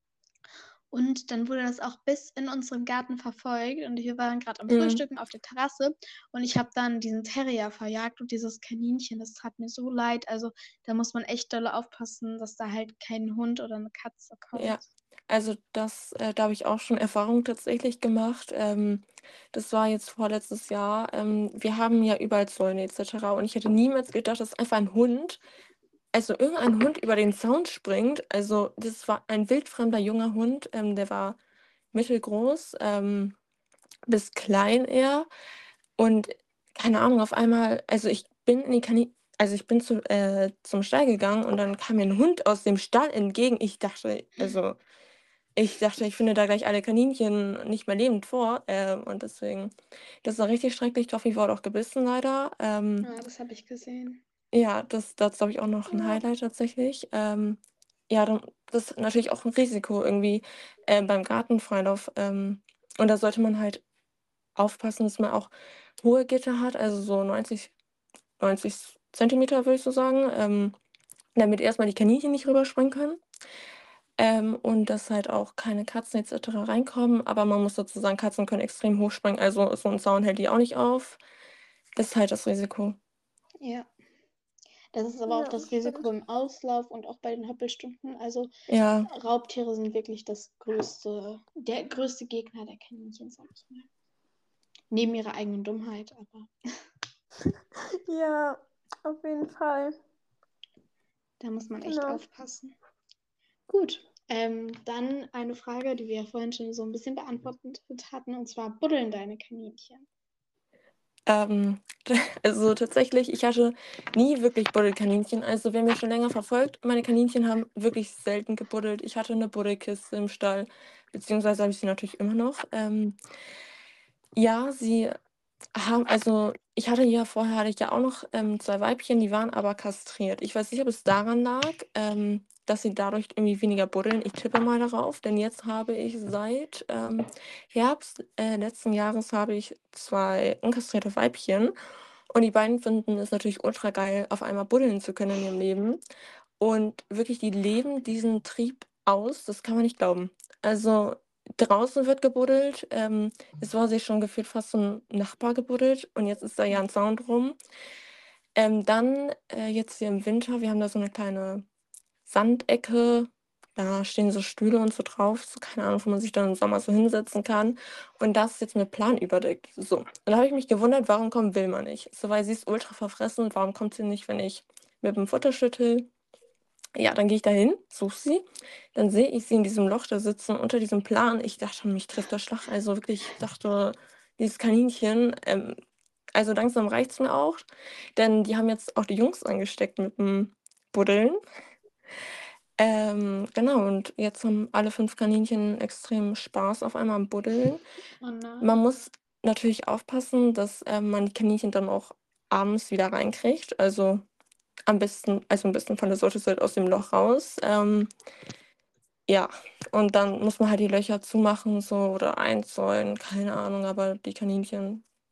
Und dann wurde das auch bis in unseren Garten verfolgt. Und wir waren gerade am mhm. Frühstücken auf der Terrasse. Und ich habe dann diesen Terrier verjagt und dieses Kaninchen. Das tat mir so leid. Also da muss man echt doll aufpassen, dass da halt kein Hund oder eine Katze kommt. Ja, also das, äh, da habe ich auch schon Erfahrung tatsächlich gemacht. Ähm, das war jetzt vorletztes Jahr. Ähm, wir haben ja überall Zäune et cetera. Und ich hätte niemals gedacht, dass einfach ein Hund, also irgendein Hund über den Zaun springt. Also das war ein wildfremder junger Hund, ähm, der war mittelgroß, ähm, bis klein eher. Und keine Ahnung, auf einmal, also ich bin in die Kanin, also ich bin zu, äh, zum Stall gegangen und dann kam mir ein Hund aus dem Stall entgegen. Ich dachte, also ich dachte, ich finde da gleich alle Kaninchen nicht mehr lebend vor. Ähm, und deswegen, das war richtig schrecklich. Toffi wurde auch gebissen leider. Ähm, Ja, das habe ich gesehen. ja, das, das glaube ich auch noch ein Ja. Highlight tatsächlich. Ähm, ja, dann, das ist natürlich auch ein Risiko irgendwie äh, beim Gartenfreilauf. Ähm, und da sollte man halt aufpassen, dass man auch hohe Gitter hat, also so neunzig, neunzig Zentimeter würde ich so sagen, ähm, damit erstmal die Kaninchen nicht rüberspringen können. Ähm, und dass halt auch keine Katzen et cetera reinkommen. Aber man muss dazu sagen, Katzen können extrem hoch springen, also so ein Zaun hält die auch nicht auf. Das ist halt das Risiko. Ja. Das ist aber Ja, auch das das Risiko stimmt. im Auslauf und auch bei den Hoppelstunden. Also Ja, Raubtiere sind wirklich das größte, der größte Gegner der Kaninchen, sag ich mal. Neben ihrer eigenen Dummheit, aber Ja, auf jeden Fall. da muss man echt Genau. aufpassen. Gut, ähm, dann eine Frage, die wir ja vorhin schon so ein bisschen beantwortet hatten, und zwar buddeln deine Kaninchen? ähm, also tatsächlich, ich hatte nie wirklich Buddelkaninchen. Also wer mich schon länger verfolgt, meine Kaninchen haben wirklich selten gebuddelt. Ich hatte eine Buddelkiste im Stall, beziehungsweise habe ich sie natürlich immer noch. Ähm, ja, sie haben, also ich hatte ja vorher hatte ich ja auch noch ähm, zwei Weibchen, die waren aber kastriert. Ich weiß nicht, ob es daran lag, ähm, dass sie dadurch irgendwie weniger buddeln. Ich tippe mal darauf, denn jetzt habe ich seit ähm, Herbst äh, letzten Jahres habe ich zwei unkastrierte Weibchen und die beiden finden es natürlich ultra geil, auf einmal buddeln zu können in ihrem Leben. Und wirklich, die leben diesen Trieb aus, das kann man nicht glauben. Also draußen wird gebuddelt, ähm, es war sich schon gefühlt fast so ein Nachbar gebuddelt und jetzt ist da ja ein Zaun drum. Ähm, dann äh, jetzt hier im Winter, wir haben da so eine kleine Sandecke, da stehen so Stühle und so drauf, so keine Ahnung, wo man sich dann im Sommer so hinsetzen kann. Und das ist jetzt mit Plan überdeckt. So, und da habe ich mich gewundert, warum kommt Wilma nicht? So, weil sie ist ultra verfressen und warum kommt sie nicht, wenn ich mit dem Futter schüttel? Ja, dann gehe ich da hin, suche sie. Dann sehe ich sie in diesem Loch da sitzen, unter diesem Plan. Ich dachte, mich trifft der Schlag. Also wirklich, ich dachte, dieses Kaninchen, ähm, also langsam reicht es mir auch. Denn die haben jetzt auch die Jungs angesteckt mit dem Buddeln. Ähm, genau, und jetzt haben alle fünf Kaninchen extrem Spaß auf einmal am Buddeln. Oh nein. Man muss natürlich aufpassen, dass ähm, man die Kaninchen dann auch abends wieder reinkriegt. Also am besten, also im besten Falle sollte es halt aus dem Loch raus. Ähm, ja, und dann muss man halt die Löcher zumachen so oder einzäunen, keine Ahnung, aber die Kaninchen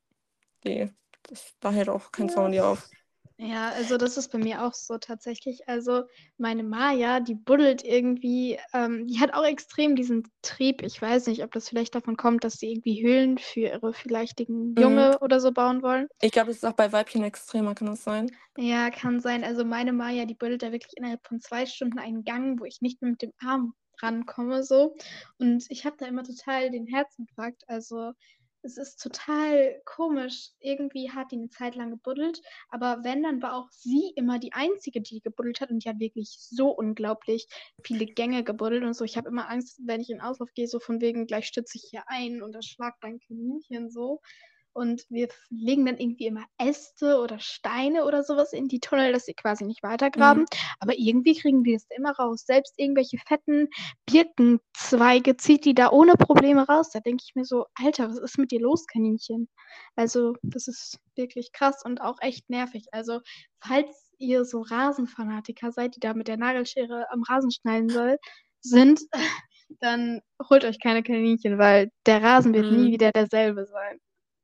die, das, da hält auch kein Ja. Zaun die auf. Ja, also das ist bei mir auch so tatsächlich. Also meine Maya, die buddelt irgendwie, ähm, die hat auch extrem diesen Trieb. Ich weiß nicht, ob das vielleicht davon kommt, dass sie irgendwie Höhlen für ihre vielleichtigen Mhm. Junge oder so bauen wollen. Ich glaube, das ist auch bei Weibchen extremer, kann das sein? Ja, kann sein. Also meine Maya, die buddelt da wirklich innerhalb von zwei Stunden einen Gang, wo ich nicht mehr mit dem Arm rankomme, so. Und ich habe da immer total den Herzinfarkt. Also es ist total komisch. Irgendwie hat die eine Zeit lang gebuddelt, aber wenn, dann war auch sie immer die Einzige, die gebuddelt hat und die hat wirklich so unglaublich viele Gänge gebuddelt und so. Ich habe immer Angst, wenn ich in den Auslauf gehe, so von wegen, gleich stütze ich hier ein und erschlag mein Kaninchen so. Und wir f- legen dann irgendwie immer Äste oder Steine oder sowas in die Tunnel, dass sie quasi nicht weitergraben. Mhm. Aber irgendwie kriegen die es immer raus. Selbst irgendwelche fetten Birkenzweige zieht die da ohne Probleme raus. Da denke ich mir so, Alter, was ist mit dir los, Kaninchen? Also, das ist wirklich krass und auch echt nervig. Also, falls ihr so Rasenfanatiker seid, die da mit der Nagelschere am Rasen schneiden soll, sind, dann holt euch keine Kaninchen, weil der Rasen wird nie Mhm. wieder derselbe sein.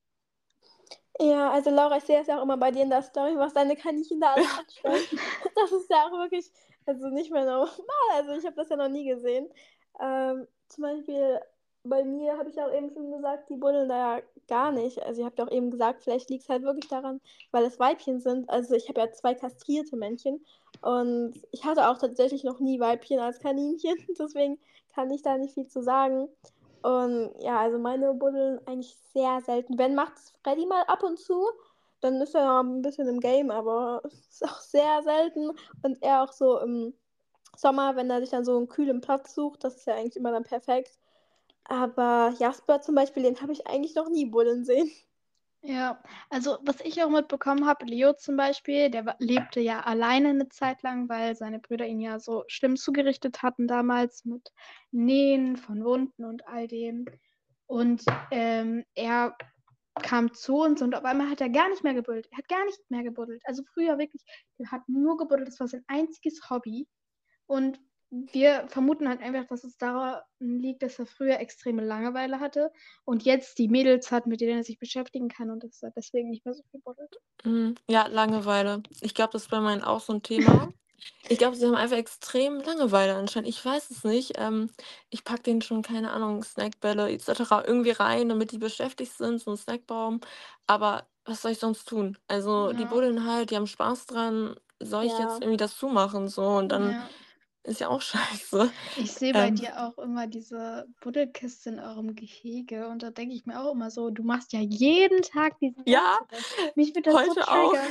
Ja, also Laura, ich sehe es ja auch immer bei dir in der Story, was deine Kaninchen da alles anstellen. Das ist ja auch wirklich, also nicht mehr normal. Also ich habe das ja noch nie gesehen. Ähm, zum Beispiel bei mir habe ich ja auch eben schon gesagt, die buddeln da ja gar nicht. Also ihr habt ja auch eben gesagt, vielleicht liegt es halt wirklich daran, weil es Weibchen sind. Also ich habe ja zwei kastrierte Männchen und ich hatte auch tatsächlich noch nie Weibchen als Kaninchen. Deswegen kann ich da nicht viel zu sagen. Und ja, also meine buddeln eigentlich sehr selten. Wenn macht's Freddy mal ab und zu, dann ist er ja ein bisschen im Game, aber es ist auch sehr selten. Und er auch so im Sommer, wenn er sich dann so einen kühlen Platz sucht, das ist ja eigentlich immer dann perfekt. Aber Jasper zum Beispiel, den habe ich eigentlich noch nie buddeln sehen. Ja, also was ich auch mitbekommen habe, Leo zum Beispiel, der wa- lebte ja alleine eine Zeit lang, weil seine Brüder ihn ja so schlimm zugerichtet hatten damals mit Nähen von Wunden und all dem. Und ähm, er kam zu uns und auf einmal hat er gar nicht mehr gebuddelt. Er hat gar nicht mehr gebuddelt. Also früher wirklich, er hat nur gebuddelt. Das war sein einziges Hobby. Und wir vermuten halt einfach, dass es daran liegt, dass er früher extreme Langeweile hatte und jetzt die Mädels hat, mit denen er sich beschäftigen kann und dass er deswegen nicht mehr so viel buddelt. Mhm. Ja, Langeweile. Ich glaube, das ist bei meinen auch so ein Thema. Ich glaube, sie haben einfach extrem Langeweile anscheinend. Ich weiß es nicht. Ähm, ich packe denen schon, keine Ahnung, Snackbälle et cetera irgendwie rein, damit die beschäftigt sind, so 'n Snackbaum. Aber was soll ich sonst tun? Also, die Ja, buddeln halt, die haben Spaß dran. Soll ich jetzt Ja. irgendwie das zumachen so? Und dann ja. ist ja auch scheiße. Ich sehe bei Ähm, dir auch immer diese Buddelkiste in eurem Gehege und da denke ich mir auch immer so, du machst ja jeden Tag diesen ja, Sand zurecht. Mich würde das so heute auch. triggern.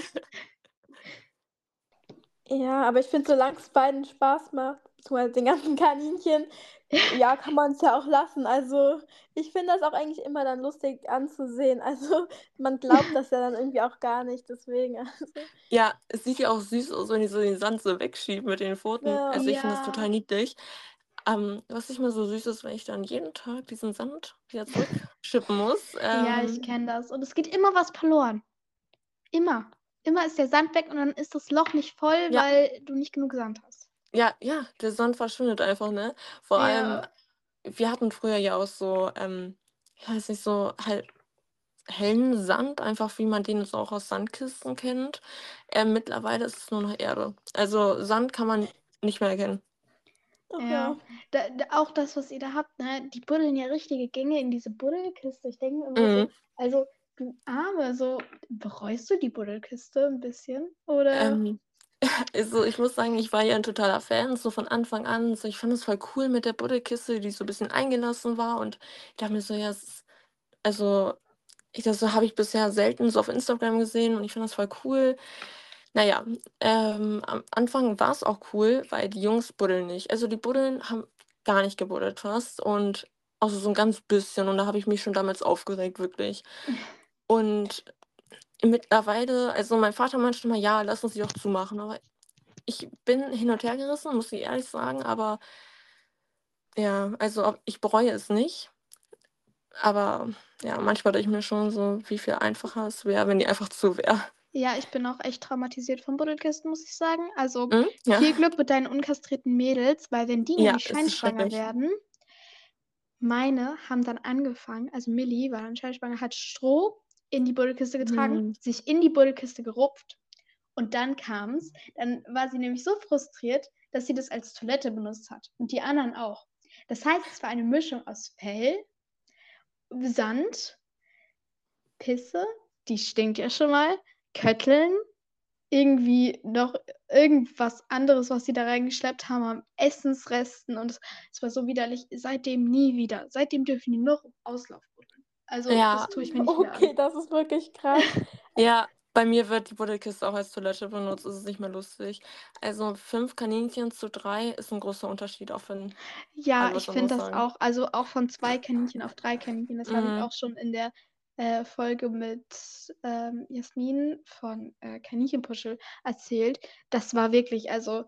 Ja, aber ich finde, solange es beiden Spaß macht, beziehungsweise den ganzen Kaninchen, ja, kann man es ja auch lassen. Also ich finde das auch eigentlich immer dann lustig anzusehen. Also man glaubt das ja dann irgendwie auch gar nicht, deswegen. Also, Ja, es sieht ja auch süß aus, wenn die so den Sand so wegschieben mit den Pfoten. ja. Also, ich finde das total Ja, niedlich. Ähm, was nicht mehr so süß ist, wenn ich dann jeden Tag diesen Sand wieder zurückschippen muss. ja, ich Ähm, kenne das. Und es geht immer was verloren. Immer. Immer ist der Sand weg und dann ist das Loch nicht voll, ja, weil du nicht genug Sand hast. ja, ja, der Sand verschwindet einfach, ne? Vor allem, Ja. wir hatten früher ja auch so, ähm, ich weiß nicht, so halt hellen Sand, einfach wie man den so auch aus Sandkisten kennt. Ähm, mittlerweile ist es nur noch Erde. Also, Sand kann man nicht mehr erkennen. Ach Ja, ja. da, da, auch das, was ihr da habt, ne, die buddeln ja richtige Gänge in diese Buddelkiste. Ich denke mir immer so, Mhm. also du Arme, so bereust du die Buddelkiste ein bisschen? Oder? Ähm, also, ich muss sagen, ich war ja ein totaler Fan, so von Anfang an. So, ich fand es voll cool mit der Buddelkiste, die so ein bisschen eingelassen war und ich dachte mir so: „Ja, es ist“, also, ich das so habe ich bisher selten so auf Instagram gesehen und ich finde das voll cool. Na ja, ähm, am Anfang war es auch cool, weil die Jungs buddeln nicht. Also, die buddeln haben gar nicht gebuddelt fast und außer so ein ganz bisschen und da habe ich mich schon damals aufgeregt, wirklich. Und mittlerweile, also, mein Vater meinte immer: „Ja, lass uns die doch zumachen“, aber ich bin hin und her gerissen, muss ich ehrlich sagen, aber ja, also, ob ich bereue es nicht, aber ja, manchmal denke ich mir schon so, wie viel einfacher es wäre, wenn die einfach zu wäre. Ja, ich bin auch echt traumatisiert von Buddelkisten, muss ich sagen. Also Mhm, ja. viel Glück mit deinen unkastrierten Mädels, weil wenn die Ja, nämlich es ist scheinschwanger schrecklich. werden, meine haben dann angefangen, also Millie war dann scheinschwanger, hat Stroh in die Buddelkiste getragen, Mhm. sich in die Buddelkiste gerupft und dann kam es, dann war sie nämlich so frustriert, dass sie das als Toilette benutzt hat und die anderen auch. Das heißt, es war eine Mischung aus Fell, Sand, Pisse, die stinkt ja schon mal, Kötteln, irgendwie noch irgendwas anderes, was sie da reingeschleppt haben, an Essensresten und es, es war so widerlich. Seitdem nie wieder. Seitdem dürfen die nur Auslauf buddeln. Also Ja. das tue ich mir nicht wieder Okay, an. das ist wirklich krass. Ja, bei mir wird die Buddelkiste auch als Toilette benutzt. Das ist nicht mehr lustig. Also fünf Kaninchen zu drei ist ein großer Unterschied, auch wenn Ja, alle was ich finde anderes das sagen. auch. Also auch von zwei Kaninchen auf drei Kaninchen. Das habe ich Mhm. auch schon in der äh, Folge mit ähm, Jasmin von äh, Kaninchenpuschel erzählt. Das war wirklich, also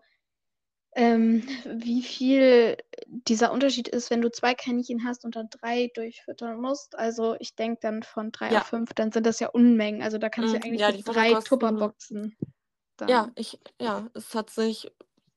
ähm, wie viel dieser Unterschied ist, wenn du zwei Kaninchen hast und dann drei durchfüttern musst. Also ich denke dann von drei Ja. auf fünf, dann sind das ja Unmengen. Also da kannst du Mhm. ja eigentlich Ja, mit die drei Futterkosten. Tupperboxen Ja, dann. ich, ja, es hat sich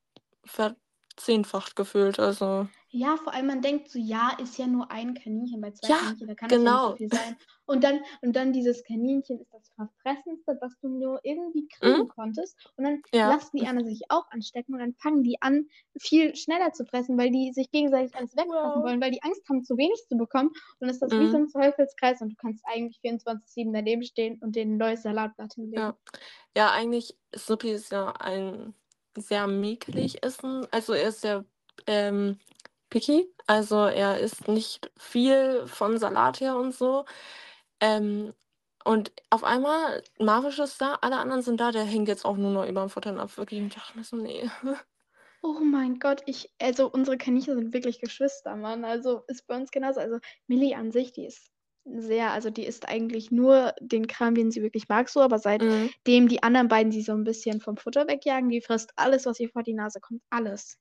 verzehnfacht gefühlt. Also. Ja, vor allem man denkt so, ja, ist ja nur ein Kaninchen, bei zwei Ja, Kaninchen, da kann das ja nicht so genau. viel sein. Und dann, und dann dieses Kaninchen ist das Verfressenste, was du nur irgendwie kriegen Mhm. konntest. Und dann Ja. lassen die anderen sich auch anstecken und dann fangen die an, viel schneller zu fressen, weil die sich gegenseitig alles wegfressen Wow. wollen, weil die Angst haben, zu wenig zu bekommen. Und dann ist das wie so Mhm. ein Teufelskreis und du kannst eigentlich vierundzwanzig sieben daneben stehen und den neues Salatblatt hinlegen. Ja. Ja, eigentlich, Snoopy ist ja ein sehr mäkelig Essen. Also er ist sehr ähm, picky. Also er isst nicht viel von Salat her und so. Ähm, und auf einmal, Marvisch ist da, alle anderen sind da, der hängt jetzt auch nur noch über dem Futternapf. Wirklich, und ich dachte mir so, nee. Oh mein Gott, ich, also unsere Kaninchen sind wirklich Geschwister, Mann. Also ist bei uns genauso. Also Millie an sich, die ist sehr, also die isst eigentlich nur den Kram, den sie wirklich mag, so, aber Mhm. seitdem die anderen beiden sie so ein bisschen vom Futter wegjagen, die frisst alles, was ihr vor die Nase kommt. Alles.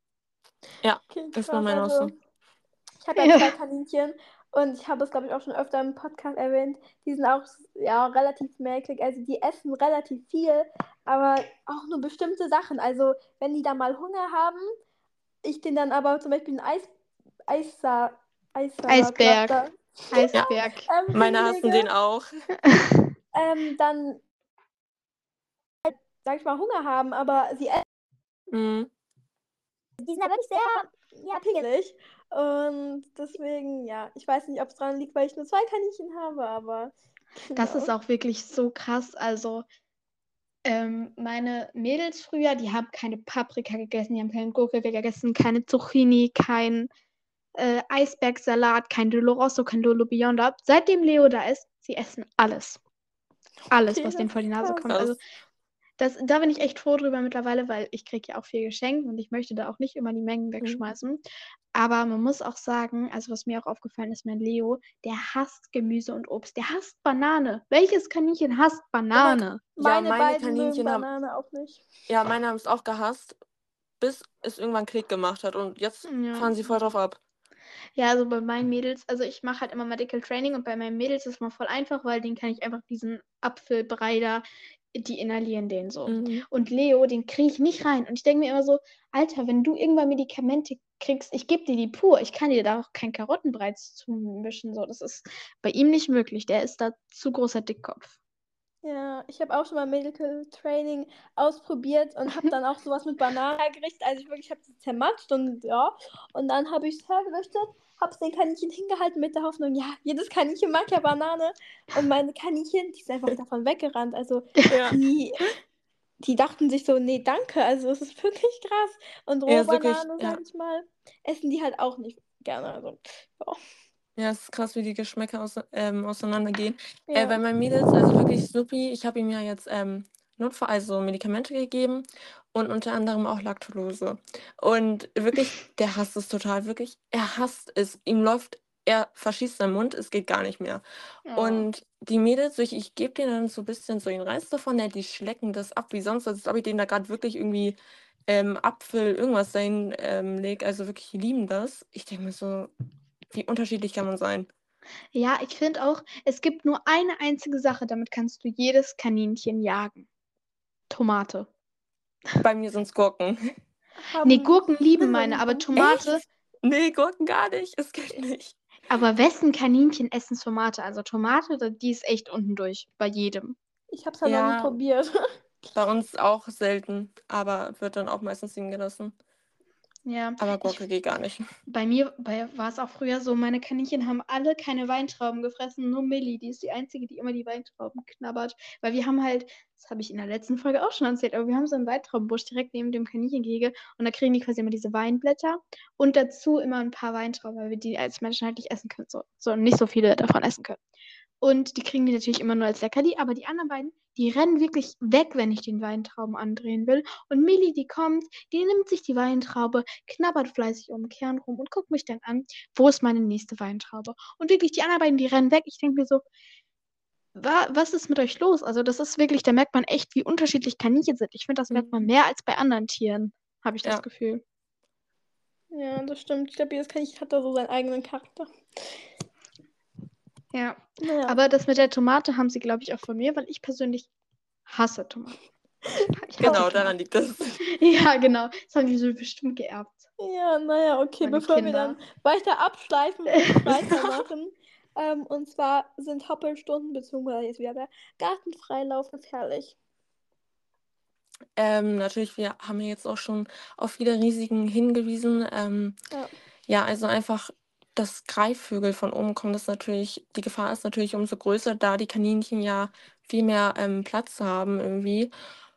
Ja, Okay, ist bei krass. meiner auch Also, so. ich habe ja Ja. zwei Kaninchen und ich habe es, glaube ich, auch schon öfter im Podcast erwähnt. Die sind auch ja, relativ mäklig. Also, die essen relativ viel, aber auch nur bestimmte Sachen. Also, wenn die da mal Hunger haben, ich den dann aber zum Beispiel einen Eis, Eissa, Eisberg. Eissalat Eisberg. ähm, Meine hassen hinlege, den auch. ähm, dann, sag ich mal, Hunger haben, aber sie essen. Mhm. Die sind da wirklich sehr ja, pingelig. Und deswegen, ja, ich weiß nicht, ob es daran liegt, weil ich nur zwei Kaninchen habe, aber Das genau. ist auch wirklich so krass. Also, ähm, meine Mädels früher, die haben keine Paprika gegessen, die haben keine Gurke gegessen, keine Zucchini, kein äh, Eisbergsalat, kein Doloroso, kein Dolo Beyond. Seitdem Leo da ist, sie essen alles. Alles, Okay, was denen das vor die ist Nase krass. kommt. Also Krass. das, da bin ich echt froh drüber mittlerweile, weil ich kriege ja auch viel geschenkt und ich möchte da auch nicht immer die Mengen Mhm. wegschmeißen. Aber man muss auch sagen, also was mir auch aufgefallen ist, mein Leo, der hasst Gemüse und Obst. Der hasst Banane. Welches Kaninchen hasst Banane? Ja, Meine, meine beiden mögen Kaninchen haben, Banane auch nicht. ja, meine haben es auch gehasst, bis es irgendwann Klick gemacht hat. Und jetzt Ja. fahren sie voll drauf ab. Ja, also bei meinen Mädels, also ich mache halt immer Medical Training und bei meinen Mädels ist es mal voll einfach, weil den kann ich einfach diesen Apfelbrei da, die inhalieren den so. Mhm. Und Leo, den kriege ich nicht rein. Und ich denke mir immer so, Alter, wenn du irgendwann Medikamente kriegst, ich gebe dir die pur. Ich kann dir da auch kein Karottenbrei zu mischen. So. Das ist bei ihm nicht möglich. Der ist da zu großer Dickkopf. Ja, ich habe auch schon mal Medical Training ausprobiert und habe dann auch sowas mit Bananen hergerichtet. Also ich wirklich habe es zermatscht und ja. Und dann habe ich es hergerichtet, habe es den Kaninchen hingehalten mit der Hoffnung, ja, jedes Kaninchen mag ja Banane. Und meine Kaninchen, die sind einfach davon weggerannt. Also Ja. die, die dachten sich so, nee, danke. Also es ist wirklich krass. Und Ja, ist wirklich, Rohbanane, ja. sag ich mal, essen die halt auch nicht gerne. Also, ja. Ja, es ist krass, wie die Geschmäcker aus, ähm, auseinandergehen. Äh, Ja. bei meinen Mädels, also wirklich Snoopy, ich habe ihm ja jetzt ähm, Notfall, also Medikamente gegeben und unter anderem auch Laktulose. Und wirklich, der hasst es total, wirklich. Er hasst es. Ihm läuft, er verschießt seinen Mund, es geht gar nicht mehr. Oh. Und die Mädels, ich, ich gebe denen dann so ein bisschen so den Reis davon, ja, die schlecken das ab wie sonst, als ob ich denen da gerade wirklich irgendwie ähm, Apfel, irgendwas dahin ähm, lege. Also wirklich, die lieben das. Ich denke mir so, wie unterschiedlich kann man sein? Ja, ich finde auch, es gibt nur eine einzige Sache, damit kannst du jedes Kaninchen jagen. Tomate. Bei mir sind es Gurken. Nee, Haben Gurken lieben sind noch meine, nie aber gut. Tomate, Echt? Nee, Gurken gar nicht. Es geht nicht. Aber wessen Kaninchen essen Tomate? Also Tomate, die ist echt unten durch, bei jedem. Ich habe es halt noch nie Ja, probiert. bei uns auch selten, aber wird dann auch meistens liegen gelassen. Ja, Aber ich, Gurke geht gar nicht. bei mir bei, war es auch früher so, meine Kaninchen haben alle keine Weintrauben gefressen, nur Millie, die ist die einzige, die immer die Weintrauben knabbert. Weil wir haben halt, das habe ich in der letzten Folge auch schon erzählt, aber wir haben so einen Weintraubenbusch direkt neben dem Kaninchengehege und da kriegen die quasi immer diese Weinblätter und dazu immer ein paar Weintrauben, weil wir die als Menschen halt nicht essen können, so, so nicht so viele davon essen können. Und die kriegen die natürlich immer nur als Leckerli, aber die anderen beiden, die rennen wirklich weg, wenn ich den Weintrauben andrehen will. Und Millie, die kommt, die nimmt sich die Weintraube, knabbert fleißig um den Kern rum und guckt mich dann an, wo ist meine nächste Weintraube? Und wirklich, die anderen beiden, die rennen weg. Ich denke mir so, wa was ist mit euch los? Also das ist wirklich, da merkt man echt, wie unterschiedlich Kaninchen sind. Ich finde, das merkt man Mhm. mehr als bei anderen Tieren, habe ich das Ja. Gefühl. Ja, das stimmt. Ich glaube, jedes Kaninchen hat da so seinen eigenen Charakter. Ja, Naja. aber das mit der Tomate haben sie, glaube ich, auch von mir, weil ich persönlich hasse Tomaten. Ich hasse Genau, Tomaten. daran liegt es. Ja, genau. Das haben die so bestimmt geerbt. Ja, naja, okay, Meine bevor wir Kinder. dann weiter abschleifen, würde ich weitermachen. Ähm, und zwar sind Hoppelstunden beziehungsweise jetzt wieder der Gartenfreilauf gefährlich. Ähm, natürlich, wir haben ja jetzt auch schon auf viele Risiken hingewiesen. Ähm, Ja. ja, also einfach, dass Greifvögel von oben kommen, das ist natürlich, die Gefahr ist natürlich umso größer, da die Kaninchen ja viel mehr ähm, Platz haben irgendwie.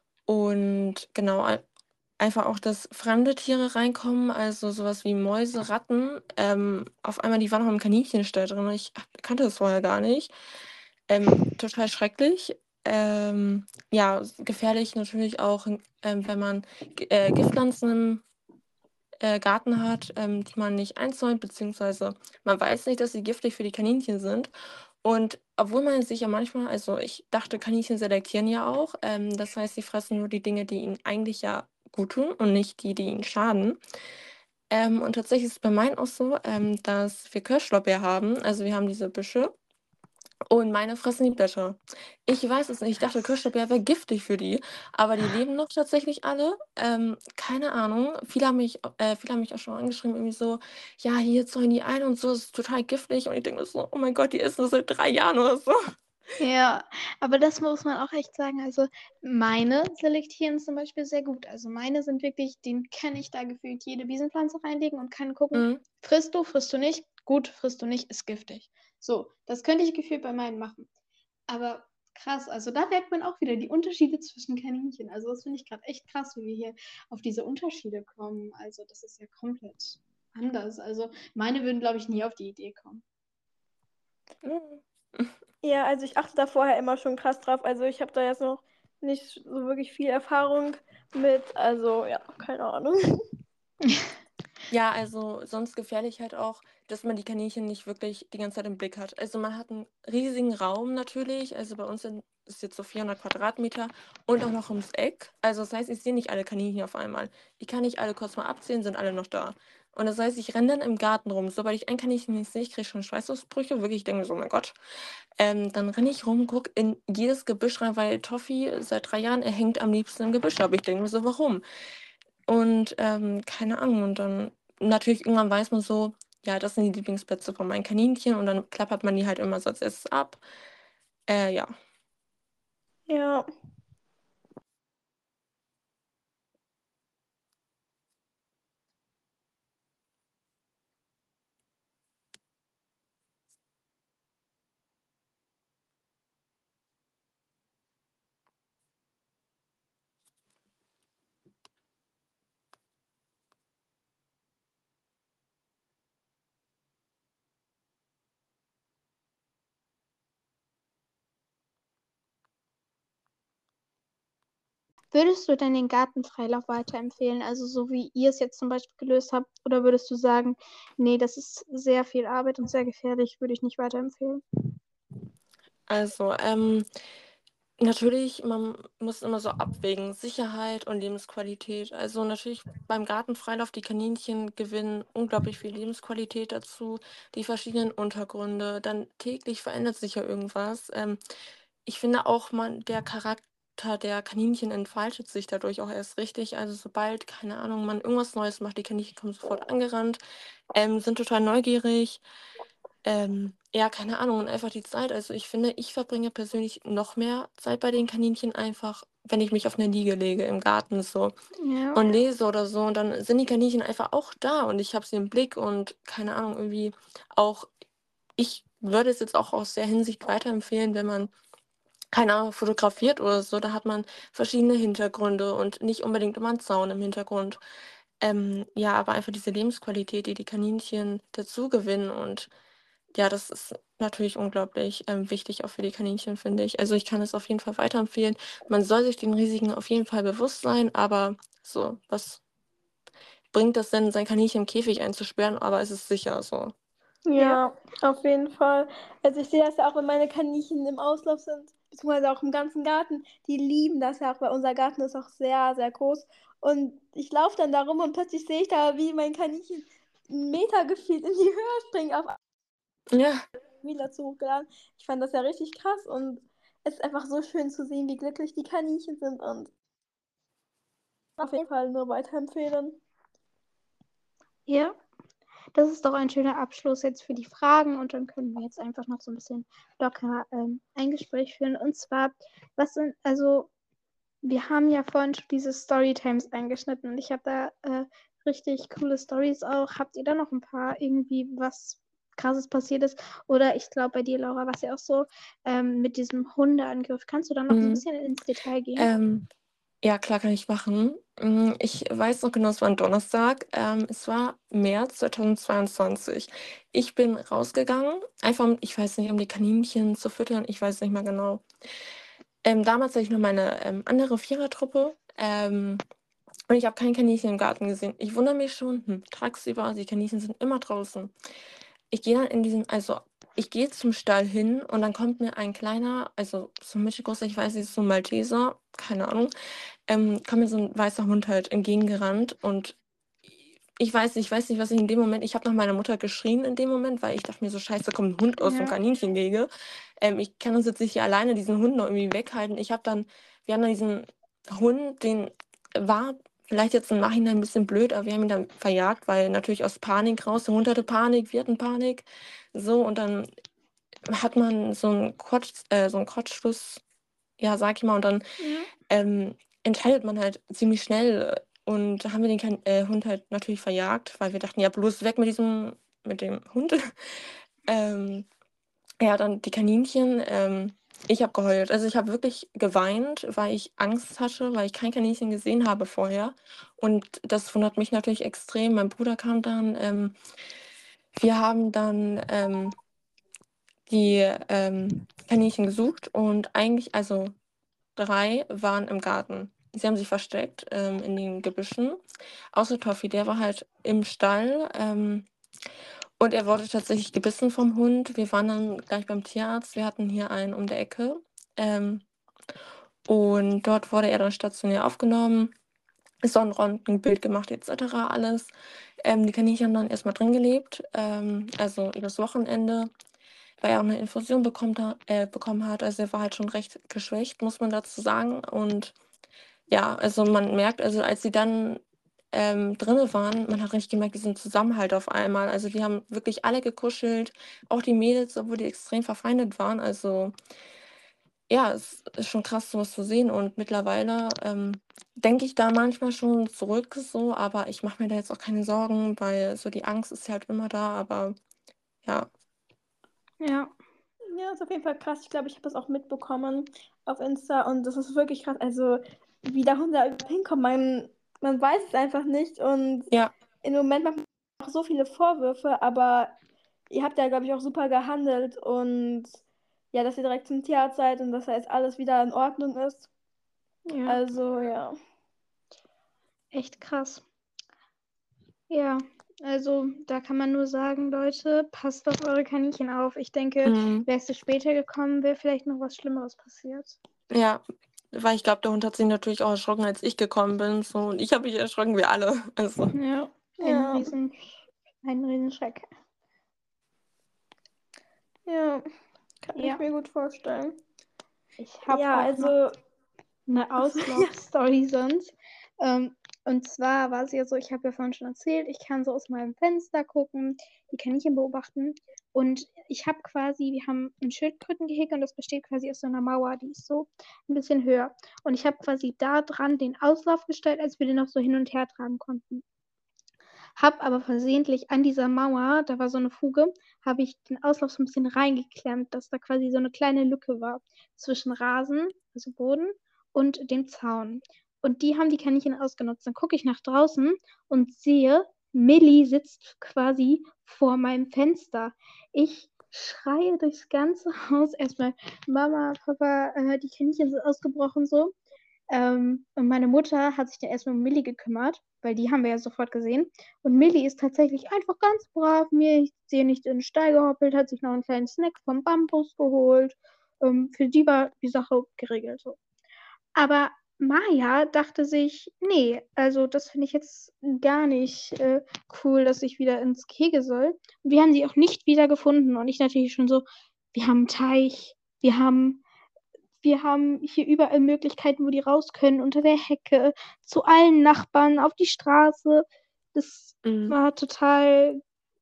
Und genau, ein- einfach auch, dass fremde Tiere reinkommen, also sowas wie Mäuse, Ratten. Ähm, auf einmal, die waren noch im Kaninchenstall drin. Ich kannte das vorher gar nicht. Ähm, total schrecklich. Ähm, ja, s- gefährlich natürlich auch, ähm, wenn man G- äh, Giftpflanzen im äh, Garten hat, ähm, die man nicht einzäunt, beziehungsweise man weiß nicht, dass sie giftig für die Kaninchen sind. Und obwohl man sich ja manchmal, also ich dachte, Kaninchen selektieren ja auch, ähm, das heißt, sie fressen nur die Dinge, die ihnen eigentlich ja gut tun und nicht die, die ihnen schaden. Ähm, und tatsächlich ist es bei meinen auch so, ähm, dass wir Kirschlorbeer haben, also wir haben diese Büsche. Und meine fressen die Blätter. Ich weiß es nicht. Ich dachte, Kirschlorbeer wäre giftig für die, aber die leben noch tatsächlich alle. Ähm, keine Ahnung. Viele haben mich, äh, viele haben mich auch schon angeschrieben, irgendwie so, ja, hier zäunen die ein und so, das ist total giftig. Und ich denke mir so, oh mein Gott, die essen das seit drei Jahren oder so. Ja, aber das muss man auch echt sagen. Also meine selektieren zum Beispiel sehr gut. Also meine sind wirklich, den kann ich da gefühlt jede Wiesenpflanze reinlegen und kann gucken, Mhm. frisst du, frisst du nicht, gut, frisst du nicht, ist giftig. So, das könnte ich gefühlt bei meinen machen. Aber krass, also da merkt man auch wieder die Unterschiede zwischen Kaninchen. Also das finde ich gerade echt krass, wie wir hier auf diese Unterschiede kommen. Also das ist ja komplett anders. Also meine würden, glaube ich, nie auf die Idee kommen. Mhm. Ja, also ich achte da vorher immer schon krass drauf. Also ich habe da jetzt noch nicht so wirklich viel Erfahrung mit. Also ja, keine Ahnung. Ja, also sonst gefährlich halt auch, dass man die Kaninchen nicht wirklich die ganze Zeit im Blick hat. Also man hat einen riesigen Raum natürlich, also bei uns sind ist jetzt so vierhundert Quadratmeter und auch noch ums Eck. Also das heißt, ich sehe nicht alle Kaninchen auf einmal. Ich kann nicht alle kurz mal abzählen, sind alle noch da. Und das heißt, ich renne dann im Garten rum. Sobald ich ein Kaninchen nicht sehe, ich kriege schon Schweißausbrüche. Wirklich, ich denke mir so, oh mein Gott. Ähm, dann renne ich rum, gucke in jedes Gebüsch rein, weil Toffi seit drei Jahren, er hängt am liebsten im Gebüsch. Aber ich denke mir so, warum? Und ähm, keine Ahnung. Und dann natürlich irgendwann weiß man so, ja, das sind die Lieblingsplätze von meinen Kaninchen. Und dann klappert man die halt immer so als erstes ab. Äh, ja. Ja. Würdest du denn den Gartenfreilauf weiterempfehlen? Also so wie ihr es jetzt zum Beispiel gelöst habt? Oder würdest du sagen, nee, das ist sehr viel Arbeit und sehr gefährlich, würde ich nicht weiterempfehlen? Also, ähm, natürlich, man muss immer so abwägen, Sicherheit und Lebensqualität. Also natürlich beim Gartenfreilauf, die Kaninchen gewinnen unglaublich viel Lebensqualität dazu, die verschiedenen Untergründe, dann täglich verändert sich ja irgendwas. Ähm, ich finde auch, man, der Charakter der Kaninchen entfaltet sich dadurch auch erst richtig. Also sobald, keine Ahnung, man irgendwas Neues macht, die Kaninchen kommen sofort angerannt, ähm, sind total neugierig. ähm, ja, keine Ahnung, und einfach die Zeit. Also ich finde, ich verbringe persönlich noch mehr Zeit bei den Kaninchen einfach, wenn ich mich auf eine Liege lege im Garten so Ja. und lese oder so. Und dann sind die Kaninchen einfach auch da und ich habe sie im Blick und keine Ahnung, irgendwie auch, ich würde es jetzt auch aus der Hinsicht weiterempfehlen, wenn man, keine Ahnung, fotografiert oder so, da hat man verschiedene Hintergründe und nicht unbedingt immer 'n Zaun im Hintergrund. Ähm, ja, aber einfach diese Lebensqualität, die die Kaninchen dazu gewinnen und ja, das ist natürlich unglaublich, ähm, wichtig auch für die Kaninchen, finde ich. Also, ich kann es auf jeden Fall weiterempfehlen. Man soll sich den Risiken auf jeden Fall bewusst sein, aber so, was bringt das denn, sein Kaninchen im Käfig einzusperren, aber es ist sicher so. Ja, auf jeden Fall. Also ich sehe das ja auch, wenn meine Kaninchen im Auslauf sind, beziehungsweise auch im ganzen Garten. Die lieben das ja auch, weil unser Garten ist auch sehr, sehr groß. Und ich laufe dann da rum und plötzlich sehe ich da, wie mein Kaninchen einen Meter gefühlt in die Höhe springt, auf Ja, Video dazu hochgeladen. Ich fand das ja richtig krass und es ist einfach so schön zu sehen, wie glücklich die Kaninchen sind und auf jeden Fall nur weiterempfehlen. Ja, das ist doch ein schöner Abschluss jetzt für die Fragen und dann können wir jetzt einfach noch so ein bisschen locker ähm, ein Gespräch führen. Und zwar, was sind, also wir haben ja vorhin schon diese Storytimes eingeschnitten und ich habe da äh, richtig coole Stories auch. Habt ihr da noch ein paar irgendwie was Krasses passiert ist? Oder ich glaube bei dir, Laura, war es ja auch so ähm, mit diesem Hundeangriff. Kannst du da noch ein mhm. bisschen ins Detail gehen? Ähm, ja, klar, kann ich machen. Hm, ich weiß noch genau, es war ein Donnerstag. Ähm, es war März zweitausendzweiundzwanzig. Ich bin rausgegangen, einfach um, ich weiß nicht, um die Kaninchen zu füttern, ich weiß nicht mehr genau. Ähm, damals hatte ich noch meine, ähm, andere Vierertruppe, ähm, und ich habe kein Kaninchen im Garten gesehen. Ich wundere mich schon, hm, tagsüber, die Kaninchen sind immer draußen. Ich gehe dann in diesen also, ich gehe zum Stall hin und dann kommt mir ein kleiner, also, so mittelgroßer, ich weiß nicht, so 'n Malteser, keine Ahnung, ähm, kommt mir so 'n weißer Hund halt entgegengerannt und ich weiß nicht ich weiß nicht, was ich in dem Moment, ich habe nach meiner Mutter geschrien in dem Moment, weil ich dachte mir so: „Scheiße, kommt 'n Hund aus dem Ja. Kaninchengehege. Ähm, ich kann uns jetzt nicht hier alleine diesen Hund noch irgendwie weghalten.“ Ich habe dann wir haben dann diesen Hund, den war vielleicht jetzt im Nachhinein 'n bisschen blöd, aber wir haben ihn dann verjagt, weil natürlich aus Panik raus, der Hund hatte Panik, wir hatten Panik, so, und dann hat man so 'n Kurzsch äh, so 'n Kurzschluss, ja, sage ich mal, und dann Ja. ähm, entscheidet man halt ziemlich schnell, äh, und da haben wir den Kan äh, Hund halt natürlich verjagt, weil wir dachten: „Ja, bloß weg mit diesem mit dem Hund.“ Ähm, ja, dann die Kaninchen, ähm, ich habe geheult. Also, ich habe wirklich geweint, weil ich Angst hatte, weil ich kein Kaninchen gesehen habe vorher. Und das wundert mich natürlich extrem. Mein Bruder kam dann, ähm, wir haben dann, ähm, die, ähm, Kaninchen gesucht und eigentlich, also drei waren im Garten. Sie haben sich versteckt, ähm, in den Gebüschen, außer Toffi, der war halt im Stall, ähm, und er wurde tatsächlich gebissen vom Hund. Wir waren dann gleich beim Tierarzt. Wir hatten hier einen um der Ecke, ähm, und dort wurde er dann stationär aufgenommen, Sonnenröntgenbild gemacht et cetera alles. Ähm, die Kaninchen haben dann erst mal drin gelebt, ähm, also übers Wochenende, weil er auch 'ne Infusion bekommt ha äh, bekommen hat. Also, er war halt schon recht geschwächt, muss man dazu sagen. Und ja, also man merkt, also als sie dann, ähm, drinnen waren, man hat richtig gemerkt, diesen Zusammenhalt auf einmal. Also, die haben wirklich alle gekuschelt, auch die Mädels, obwohl die extrem verfeindet waren. Also, ja, es ist schon krass, so was zu sehen und mittlerweile, ähm, denke ich da manchmal schon zurück so, aber ich mache mir da jetzt auch keine Sorgen, weil so die Angst ist halt immer da, aber ja. Ja. Ja, ist auf jeden Fall krass. Ich glaube, ich habe das auch mitbekommen auf Insta und das ist wirklich krass. Also, wie der Hund da hinkommt, man, man weiß es einfach nicht und Ja, im Moment macht man auch so viele Vorwürfe, aber ihr habt ja, glaube ich, auch super gehandelt und ja, dass ihr direkt zum Tierarzt seid und dass da jetzt alles wieder in Ordnung ist. Ja. Also, ja. Echt krass. Ja, also da kann man nur sagen, Leute, passt auf eure Kaninchen auf. Ich denke, mhm. wärst du später gekommen, wäre vielleicht noch was Schlimmeres passiert. Ja, weil ich glaube, der Hund hat sich natürlich auch erschrocken, als ich gekommen bin, so, und ich habe mich erschrocken, wir alle. Also, Ja, ein Ja, riesen, ein Riesenschreck. ja, kann ich Ja, mir gut vorstellen. ich habe Ja, auch noch also, eine achso, ja. Auslaufstory sonst. Ähm, und zwar war es ja so, ich habe ja vorhin schon erzählt, ich kann so aus meinem Fenster gucken, die Kaninchen beobachten. Und ich habe quasi, wir haben ein Schildkrötengehege und das besteht quasi aus so einer Mauer, die ist so ein bisschen höher. Und ich habe quasi da dran den Auslauf gestellt, als wir den noch so hin und her tragen konnten. Hab aber versehentlich an dieser Mauer, da war so eine Fuge, habe ich den Auslauf so ein bisschen reingeklemmt, dass da quasi so eine kleine Lücke war zwischen Rasen, also Boden, und dem Zaun. Und die haben die Kaninchen ausgenutzt. Dann gucke ich nach draußen und sehe, Millie sitzt quasi vor meinem Fenster. Ich schreie durchs ganze Haus erstmal, Mama, Papa, äh, die Kaninchen sind ausgebrochen so. Ähm, und meine Mutter hat sich dann erstmal um Millie gekümmert, weil die haben wir ja sofort gesehen. Und Millie ist tatsächlich einfach ganz brav, mir ich sehe nicht in den Stall gehoppelt, hat sich noch einen kleinen Snack vom Bambus geholt. Ähm, für die war die Sache geregelt so. Aber Maya dachte sich, nee, also das finde ich jetzt gar nicht äh, cool, dass ich wieder ins Gehege soll. Und wir haben sie auch nicht wieder gefunden. Und ich natürlich schon so, wir haben einen Teich, wir haben, wir haben hier überall Möglichkeiten, wo die raus können, unter der Hecke, zu allen Nachbarn, auf die Straße. Das Mhm. war total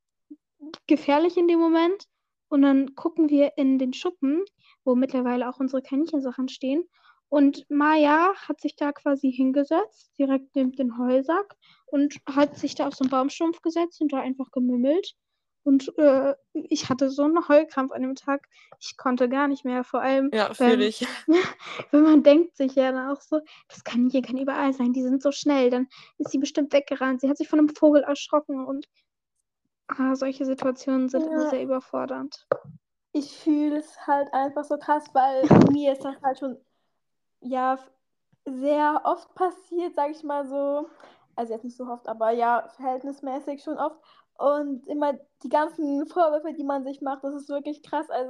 gefährlich in dem Moment. Und dann gucken wir in den Schuppen, wo mittlerweile auch unsere Kaninchensachen stehen. Und Maya hat sich da quasi hingesetzt, direkt neben den Heusack und hat sich da auf so einen Baumstumpf gesetzt und da einfach gemümmelt. Und äh, ich hatte so einen Heulkrampf an dem Tag, ich konnte gar nicht mehr. Vor allem, Ja, fühle beim, ich. wenn man denkt sich ja dann auch so, das Kaninchen kann überall sein, die sind so schnell, dann ist sie bestimmt weggerannt. Sie hat sich von einem Vogel erschrocken und ah, solche Situationen sind immer Ja, sehr überfordernd. ich fühle es halt einfach so krass, weil mir ist das halt schon, ja, sehr oft passiert, sag ich mal so. Also jetzt nicht so oft, aber ja, verhältnismäßig schon oft. Und immer die ganzen Vorwürfe, die man sich macht, das ist wirklich krass. Also,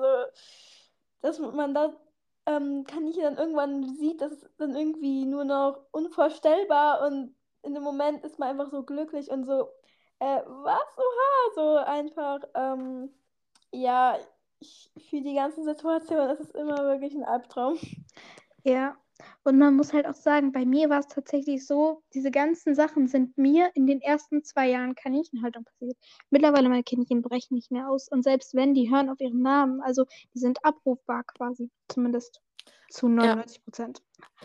dass man da ähm, Kaninchen dann irgendwann sieht, das ist dann irgendwie nur noch unvorstellbar und in dem Moment ist man einfach so glücklich und so, äh, was? Oha, so einfach, ähm, ja, ich, für die ganze Situation ist es immer wirklich ein Albtraum. Ja, und man muss halt auch sagen, bei mir war es tatsächlich so, diese ganzen Sachen sind mir in den ersten zwei Jahren Kaninchenhaltung passiert. Mittlerweile meine Kaninchen brechen nicht mehr aus und selbst wenn, die hören auf ihren Namen, also die sind abrufbar quasi, zumindest zu Ja, neunundneunzig Prozent.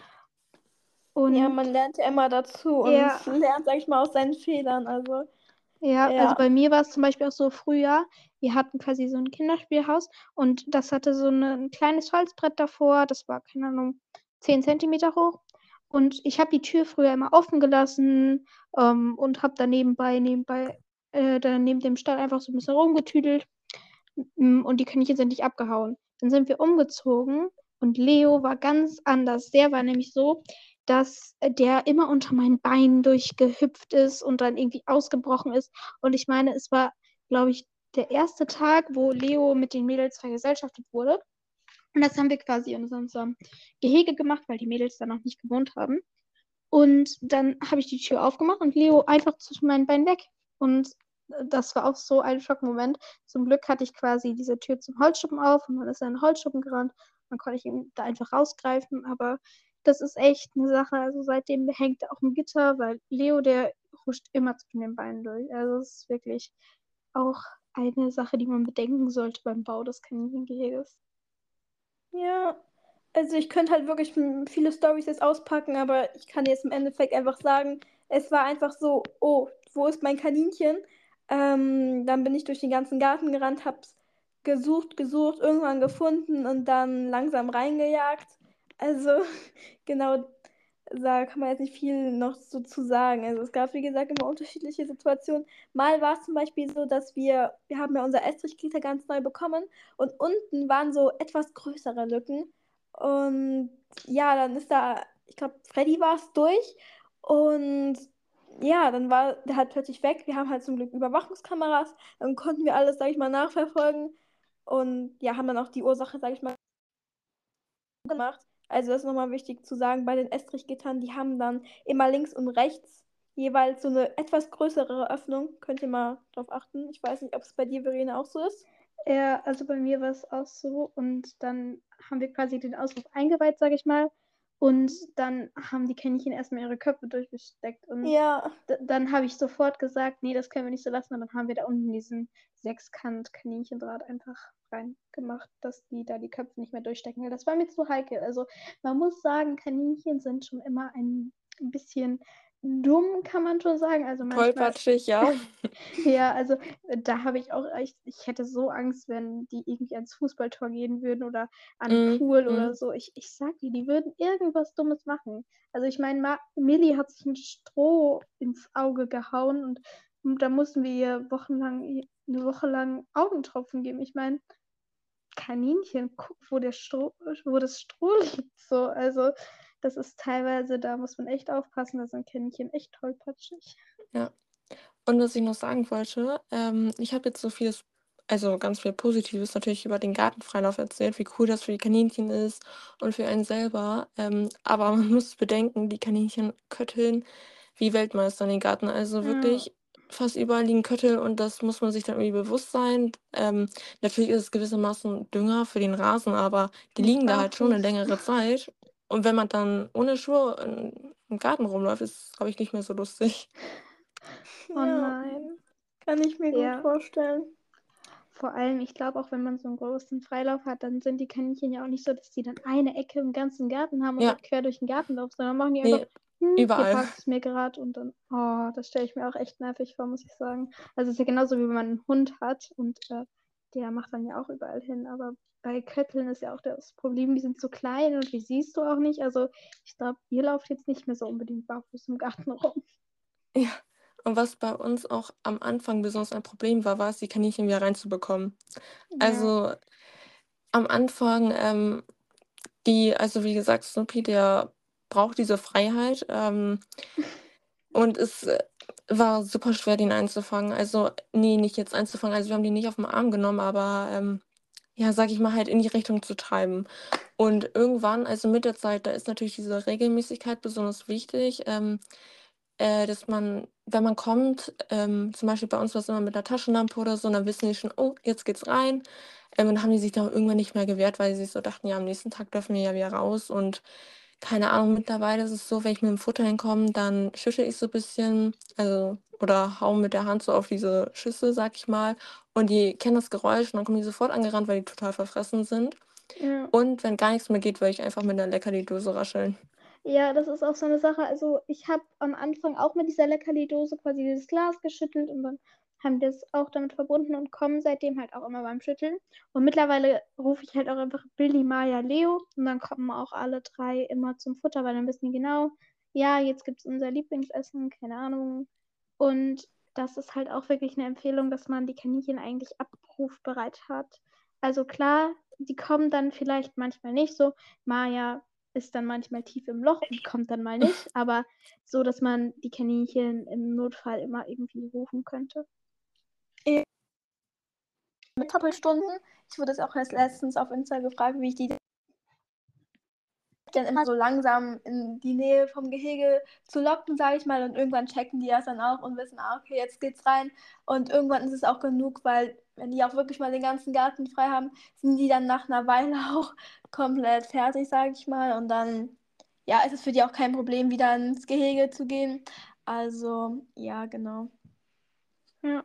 Ja, Und man lernt ja immer dazu und ja, lernt, sag ich mal, aus seinen Fehlern. Also, ja, also ja. bei mir war es zum Beispiel auch so früher, wir hatten quasi so ein Kinderspielhaus und das hatte so eine, ein kleines Holzbrett davor, das war, keine Ahnung, zehn Zentimeter hoch. Und ich habe die Tür früher immer offen gelassen ähm, und habe da nebenbei, nebenbei, äh, da neben dem Stall einfach so ein bisschen rumgetüdelt. Mm, Und die Kaninchen sind nicht abgehauen. Dann sind wir umgezogen und Leo war ganz anders. Der war nämlich so, dass äh, der immer unter meinen Beinen durchgehüpft ist und dann irgendwie ausgebrochen ist. Und ich meine, es war, glaube ich, der erste Tag, wo Leo mit den Mädels vergesellschaftet wurde. Und das haben wir quasi in unserem Gehege gemacht, weil die Mädels da noch nicht gewohnt haben. Und dann habe ich die Tür aufgemacht und Leo einfach zwischen meinen Beinen weg. Und das war auch so ein Schockmoment. Zum Glück hatte ich quasi diese Tür zum Holzschuppen auf und dann ist er in den Holzschuppen gerannt. Dann konnte ich ihn da einfach rausgreifen. Aber das ist echt eine Sache. Also seitdem hängt er auch ein Gitter, weil Leo, der huscht immer zwischen den Beinen durch. Also es ist wirklich auch eine Sache, die man bedenken sollte beim Bau des Kaninchengeheges. Ja. Also ich könnte halt wirklich m- viele Storys jetzt auspacken, aber ich kann jetzt im Endeffekt einfach sagen, es war einfach so, oh, wo ist mein Kaninchen? Ähm, dann bin ich durch den ganzen Garten gerannt, hab's gesucht, gesucht, irgendwann gefunden und dann langsam reingejagt. Also genau, da kann man jetzt nicht viel noch so zu sagen. Also es gab, wie gesagt, immer unterschiedliche Situationen. Mal war es zum Beispiel so, dass wir, wir haben ja unser Estrichgitter ganz neu bekommen und unten waren so etwas größere Lücken. Und ja, dann ist da, ich glaube, Freddy war es durch. Und ja, dann war der halt plötzlich weg. Wir haben halt zum Glück Überwachungskameras. Dann konnten wir alles, sag ich mal, nachverfolgen. Und ja, haben dann auch die Ursache, sag ich mal, gemacht. Also das ist nochmal wichtig zu sagen, bei den Estrichgittern, die haben dann immer links und rechts jeweils so eine etwas größere Öffnung. Könnt ihr mal drauf achten. Ich weiß nicht, ob es bei dir, Verena, auch so ist. Ja, also bei mir war es auch so. Und dann haben wir quasi den Auslauf eingeweiht, sage ich mal. Und dann haben die Kaninchen erstmal ihre Köpfe durchgesteckt. Und Ja, d- dann habe ich sofort gesagt, nee, das können wir nicht so lassen. Und dann haben wir da unten diesen Sechskant-Kaninchendraht einfach reingemacht, dass die da die Köpfe nicht mehr durchstecken. Weil das war mir zu heikel. Also man muss sagen, Kaninchen sind schon immer ein bisschen dumm, kann man schon sagen. Also manchmal, Tollpatschig, ja. ja, also äh, da habe ich auch echt, ich hätte so Angst, wenn die irgendwie ans Fußballtor gehen würden oder an den Mm, Pool oder mm. so. Ich, ich sag dir, die würden irgendwas Dummes machen. Also ich meine, Ma Millie hat sich ein Stroh ins Auge gehauen und, und da mussten wir ihr wochenlang, eine Woche lang Augentropfen geben. Ich meine, Kaninchen, guck, wo der Stroh, wo das Stroh liegt. So, also das ist teilweise, da muss man echt aufpassen, da sind Kaninchen echt tollpatschig. Ja. Und was ich noch sagen wollte, ähm, ich habe jetzt so vieles, also ganz viel Positives natürlich über den Gartenfreilauf erzählt, wie cool das für die Kaninchen ist und für einen selber. Ähm, aber man muss bedenken, die Kaninchen kötteln wie Weltmeister in den Garten. Also Ja. wirklich fast überall liegen Köttel und das muss man sich dann irgendwie bewusst sein. Ähm, natürlich ist es gewissermaßen Dünger für den Rasen, aber die Und liegen da halt schon eine barfuß. längere Zeit. Und wenn man dann ohne Schuhe in, im Garten rumläuft, ist es, glaube ich, nicht mehr so lustig. Oh Ja, nein. kann ich mir Ja. gut vorstellen. Vor allem, ich glaube auch, wenn man so einen großen Freilauf hat, dann sind die Kaninchen ja auch nicht so, dass die dann eine Ecke im ganzen Garten haben und Ja. da quer durch den Garten laufen, sondern machen die Nee, einfach, hm, hier überall. passt es mir gerade und dann, oh, das stelle ich mir auch echt nervig vor, muss ich sagen. Also es ist ja genauso, wie wenn man einen Hund hat und äh, der macht dann ja auch überall hin, aber bei Kötteln ist ja auch das Problem, die sind so klein und die siehst du auch nicht. Also ich glaube, ihr lauft jetzt nicht mehr so unbedingt barfuß im Garten rum. Ja. Und was bei uns auch am Anfang besonders ein Problem war, war es, die Kaninchen wieder reinzubekommen. Ja. Also am Anfang, ähm, die, also wie gesagt, Snoopy, der braucht diese Freiheit. Ähm, und es äh, war super schwer, den einzufangen. Also, nee, nicht jetzt einzufangen. Also wir haben den nicht auf den Arm genommen, aber ähm, ja, sag ich mal, halt in die Richtung zu treiben. Und irgendwann, also mit der Zeit, da ist natürlich diese Regelmäßigkeit besonders wichtig. Ähm, äh, dass man, wenn man kommt, ähm, zum Beispiel bei uns war es immer mit einer Taschenlampe oder so, und dann wissen die schon, oh, jetzt geht's rein. Ähm, und dann haben die sich dann irgendwann nicht mehr gewehrt, weil sie sich so dachten, ja, am nächsten Tag dürfen wir ja wieder raus. Und keine Ahnung, mittlerweile ist es so, wenn ich mit dem Futter hinkomme, dann schüttel ich so ein bisschen, also, oder hau mit der Hand so auf diese Schüssel, sag ich mal. Und die kennen das Geräusch und dann kommen die sofort angerannt, weil die total verfressen sind. Ja. Und wenn gar nichts mehr geht, würde ich einfach mit einer Leckerli-Dose rascheln. Ja, das ist auch so eine Sache. Also ich habe am Anfang auch mit dieser Leckerli-Dose quasi dieses Glas geschüttelt und dann haben wir es auch damit verbunden und kommen seitdem halt auch immer beim Schütteln. Und mittlerweile rufe ich halt auch einfach Billy, Maya, Leo und dann kommen auch alle drei immer zum Futter, weil dann wissen die genau, ja, jetzt gibt es unser Lieblingsessen, keine Ahnung. Und das ist halt auch wirklich eine Empfehlung, dass man die Kaninchen eigentlich abrufbereit hat. Also klar, die kommen dann vielleicht manchmal nicht so. Maya ist dann manchmal tief im Loch und kommt dann mal nicht, aber so, dass man die Kaninchen im Notfall immer irgendwie rufen könnte. Mit Doppelstunden. Ich wurde jetzt auch erst letztens auf Insta gefragt, wie ich die dann immer so langsam in die Nähe vom Gehege zu locken, sage ich mal, und irgendwann checken die das dann auch und wissen, ah, okay, jetzt geht's rein und irgendwann ist es auch genug, weil wenn die auch wirklich mal den ganzen Garten frei haben, sind die dann nach einer Weile auch komplett fertig, sage ich mal, und dann, ja, ist es für die auch kein Problem, wieder ins Gehege zu gehen. Also, ja, genau. Ja.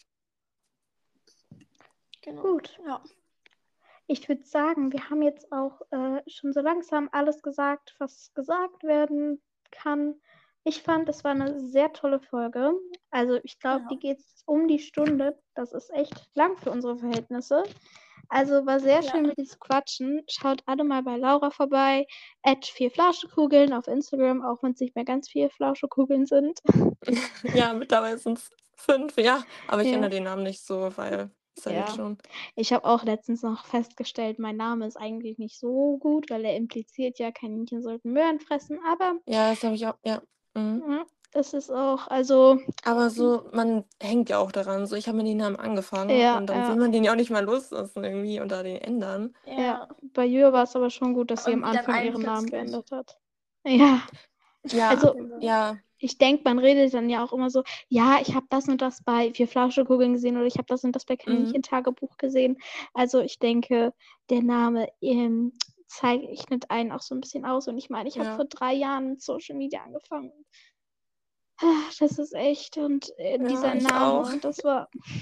Genau. Gut. Ja. Ich würde sagen, wir haben jetzt auch äh, schon so langsam alles gesagt, was gesagt werden kann. Ich fand, es war eine sehr tolle Folge. Also ich glaube, Ja. die geht um die Stunde. Das ist echt lang für unsere Verhältnisse. Also war sehr Ja. schön mit dir zu quatschen. Schaut alle mal bei Laura vorbei. At vier Flauschekugeln auf Instagram, auch wenn es nicht mehr ganz vier Flauschekugeln sind. Ja, mittlerweile sind es fünf, ja. Aber ich Ja. ändere den Namen nicht so, weil ist ja Ja. jetzt schon. Ich habe auch letztens noch festgestellt, mein Name ist eigentlich nicht so gut, weil er impliziert ja, Kaninchen sollten Möhren fressen, aber Ja, das habe ich auch, ja. Mhm. ja, das ist auch, also, Aber so, man hängt ja auch daran. So, ich habe mit den Namen angefangen ja, und dann ja, will man den ja auch nicht mal loslassen irgendwie oder den ändern. ja. Ja. Bei Jür war es aber schon gut, dass sie am Irgendwie dann Anfang ihren einen Namen kürzlich. geändert hat. Ja, Ja, also ja, ich denke, man redet dann ja auch immer so, ja, ich habe das und das bei Vier Flauschekugeln gesehen oder ich habe das und das bei mhm. Kaninchen-Tagebuch gesehen. Also ich denke, der Name ähm, zeichnet einen auch so ein bisschen aus. Und ich meine, ich habe Ja. vor drei Jahren mit Social Media angefangen. Ah, das ist echt. Und äh, Ja, dieser ich Name, auch. das war,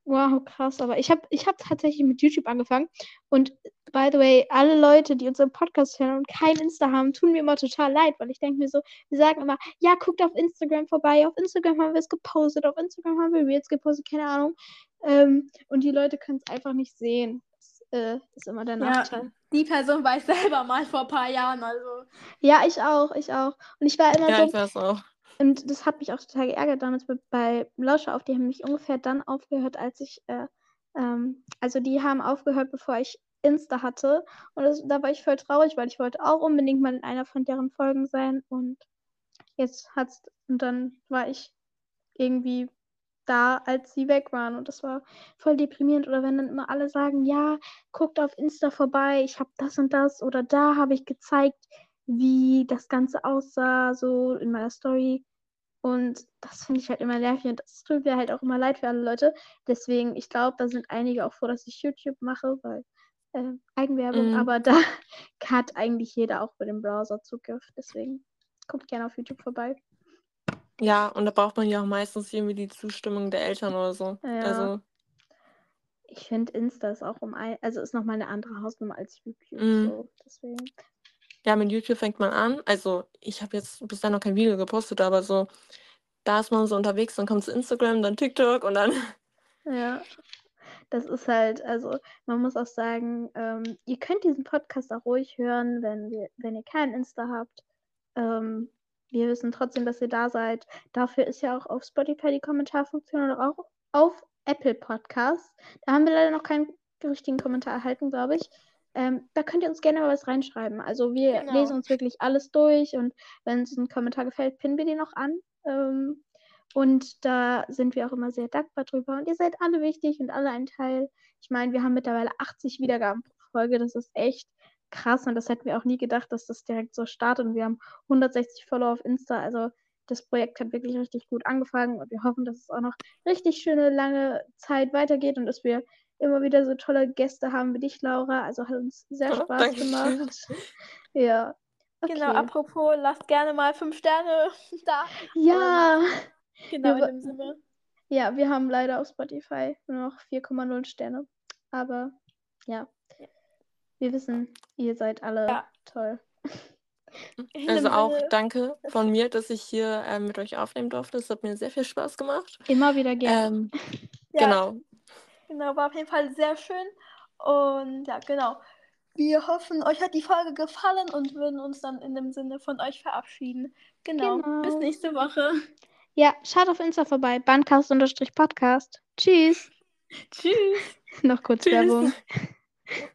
Wow, krass. Aber ich habe ich hab tatsächlich mit YouTube angefangen. Und by the way, alle Leute, die unseren Podcast hören und kein Insta haben, tun mir immer total leid, weil ich denke mir so, wir sagen immer, ja, guckt auf Instagram vorbei. Auf Instagram haben wir es gepostet, auf Instagram haben wir Reels gepostet, keine Ahnung. Ähm, und die Leute können es einfach nicht sehen. Das äh, ist immer der Ja, Nachteil. die Person weiß selber mal vor ein paar Jahren, also. Ja, ich auch, ich auch. Und ich war immer Ja, so, ich weiß auch. und das hat mich auch total geärgert damals bei, bei Lauscher auf. Die haben mich ungefähr dann aufgehört, als ich, äh, ähm, also die haben aufgehört, bevor ich Insta hatte. Und das, da war ich voll traurig, weil ich wollte auch unbedingt mal in einer von deren Folgen sein. Und jetzt hat's, und dann war ich irgendwie da, als sie weg waren. Und das war voll deprimierend. Oder wenn dann immer alle sagen, ja, guckt auf Insta vorbei, ich habe das und das. Oder da habe ich gezeigt, wie das Ganze aussah, so in meiner Story. Und das finde ich halt immer nervig und das tut mir halt auch immer leid für alle Leute. Deswegen, ich glaube, da sind einige auch froh, dass ich YouTube mache, weil äh, Eigenwerbung, Mhm. aber da hat eigentlich jeder auch über den Browser Zugriff. Deswegen guckt gerne auf YouTube vorbei. Ja, und da braucht man ja auch meistens irgendwie die Zustimmung der Eltern oder so. Ja. Also, Ich finde Insta ist auch um ein, also ist nochmal eine andere Hausnummer als YouTube. Mhm. So, deswegen. ja, mit YouTube fängt man an. Also, ich habe jetzt bisher noch kein Video gepostet, aber so, da ist man so unterwegs, dann kommt zu Instagram, dann TikTok und dann. Ja. Das ist halt, also man muss auch sagen, ähm, ihr könnt diesen Podcast auch ruhig hören, wenn wir, wenn ihr kein Insta habt. Ähm, wir wissen trotzdem, dass ihr da seid. Dafür ist ja auch auf Spotify die Kommentarfunktion oder auch auf Apple Podcasts. Da haben wir leider noch keinen richtigen Kommentar erhalten, glaube ich. Ähm, da könnt ihr uns gerne mal was reinschreiben. Also wir Genau. lesen uns wirklich alles durch und wenn uns ein Kommentar gefällt, pinnen wir den noch an. Ähm, und da sind wir auch immer sehr dankbar drüber. Und ihr seid alle wichtig und alle ein Teil. Ich meine, wir haben mittlerweile achtzig Wiedergaben pro Folge. Das ist echt krass. Und das hätten wir auch nie gedacht, dass das direkt so startet. Und wir haben hundertsechzig Follower auf Insta. Also das Projekt hat wirklich richtig gut angefangen. Und wir hoffen, dass es auch noch richtig schöne, lange Zeit weitergeht. Und dass wir immer wieder so tolle Gäste haben wie dich, Laura. Also hat uns sehr Ja, Spaß Dankeschön. gemacht. Ja. Okay. Genau, apropos, lasst gerne mal fünf Sterne da. Ja. Genau, Wir in wo- dem Sinne. Ja, wir haben leider auf Spotify nur noch vier Komma null Sterne. Aber ja, wir wissen, ihr seid alle Ja. toll. In Also dem auch Sinne, danke von mir, dass ich hier ähm, mit euch aufnehmen durfte. Es hat mir sehr viel Spaß gemacht. Immer wieder gerne. Ähm, ja, Genau. genau, war auf jeden Fall sehr schön. Und ja, genau. Wir hoffen, euch hat die Folge gefallen und würden uns dann in dem Sinne von euch verabschieden. Genau. Genau. Bis nächste Woche. Ja, schaut auf Insta vorbei. Bandcast-Podcast. Tschüss. Tschüss. Noch kurz Tschüss. Werbung.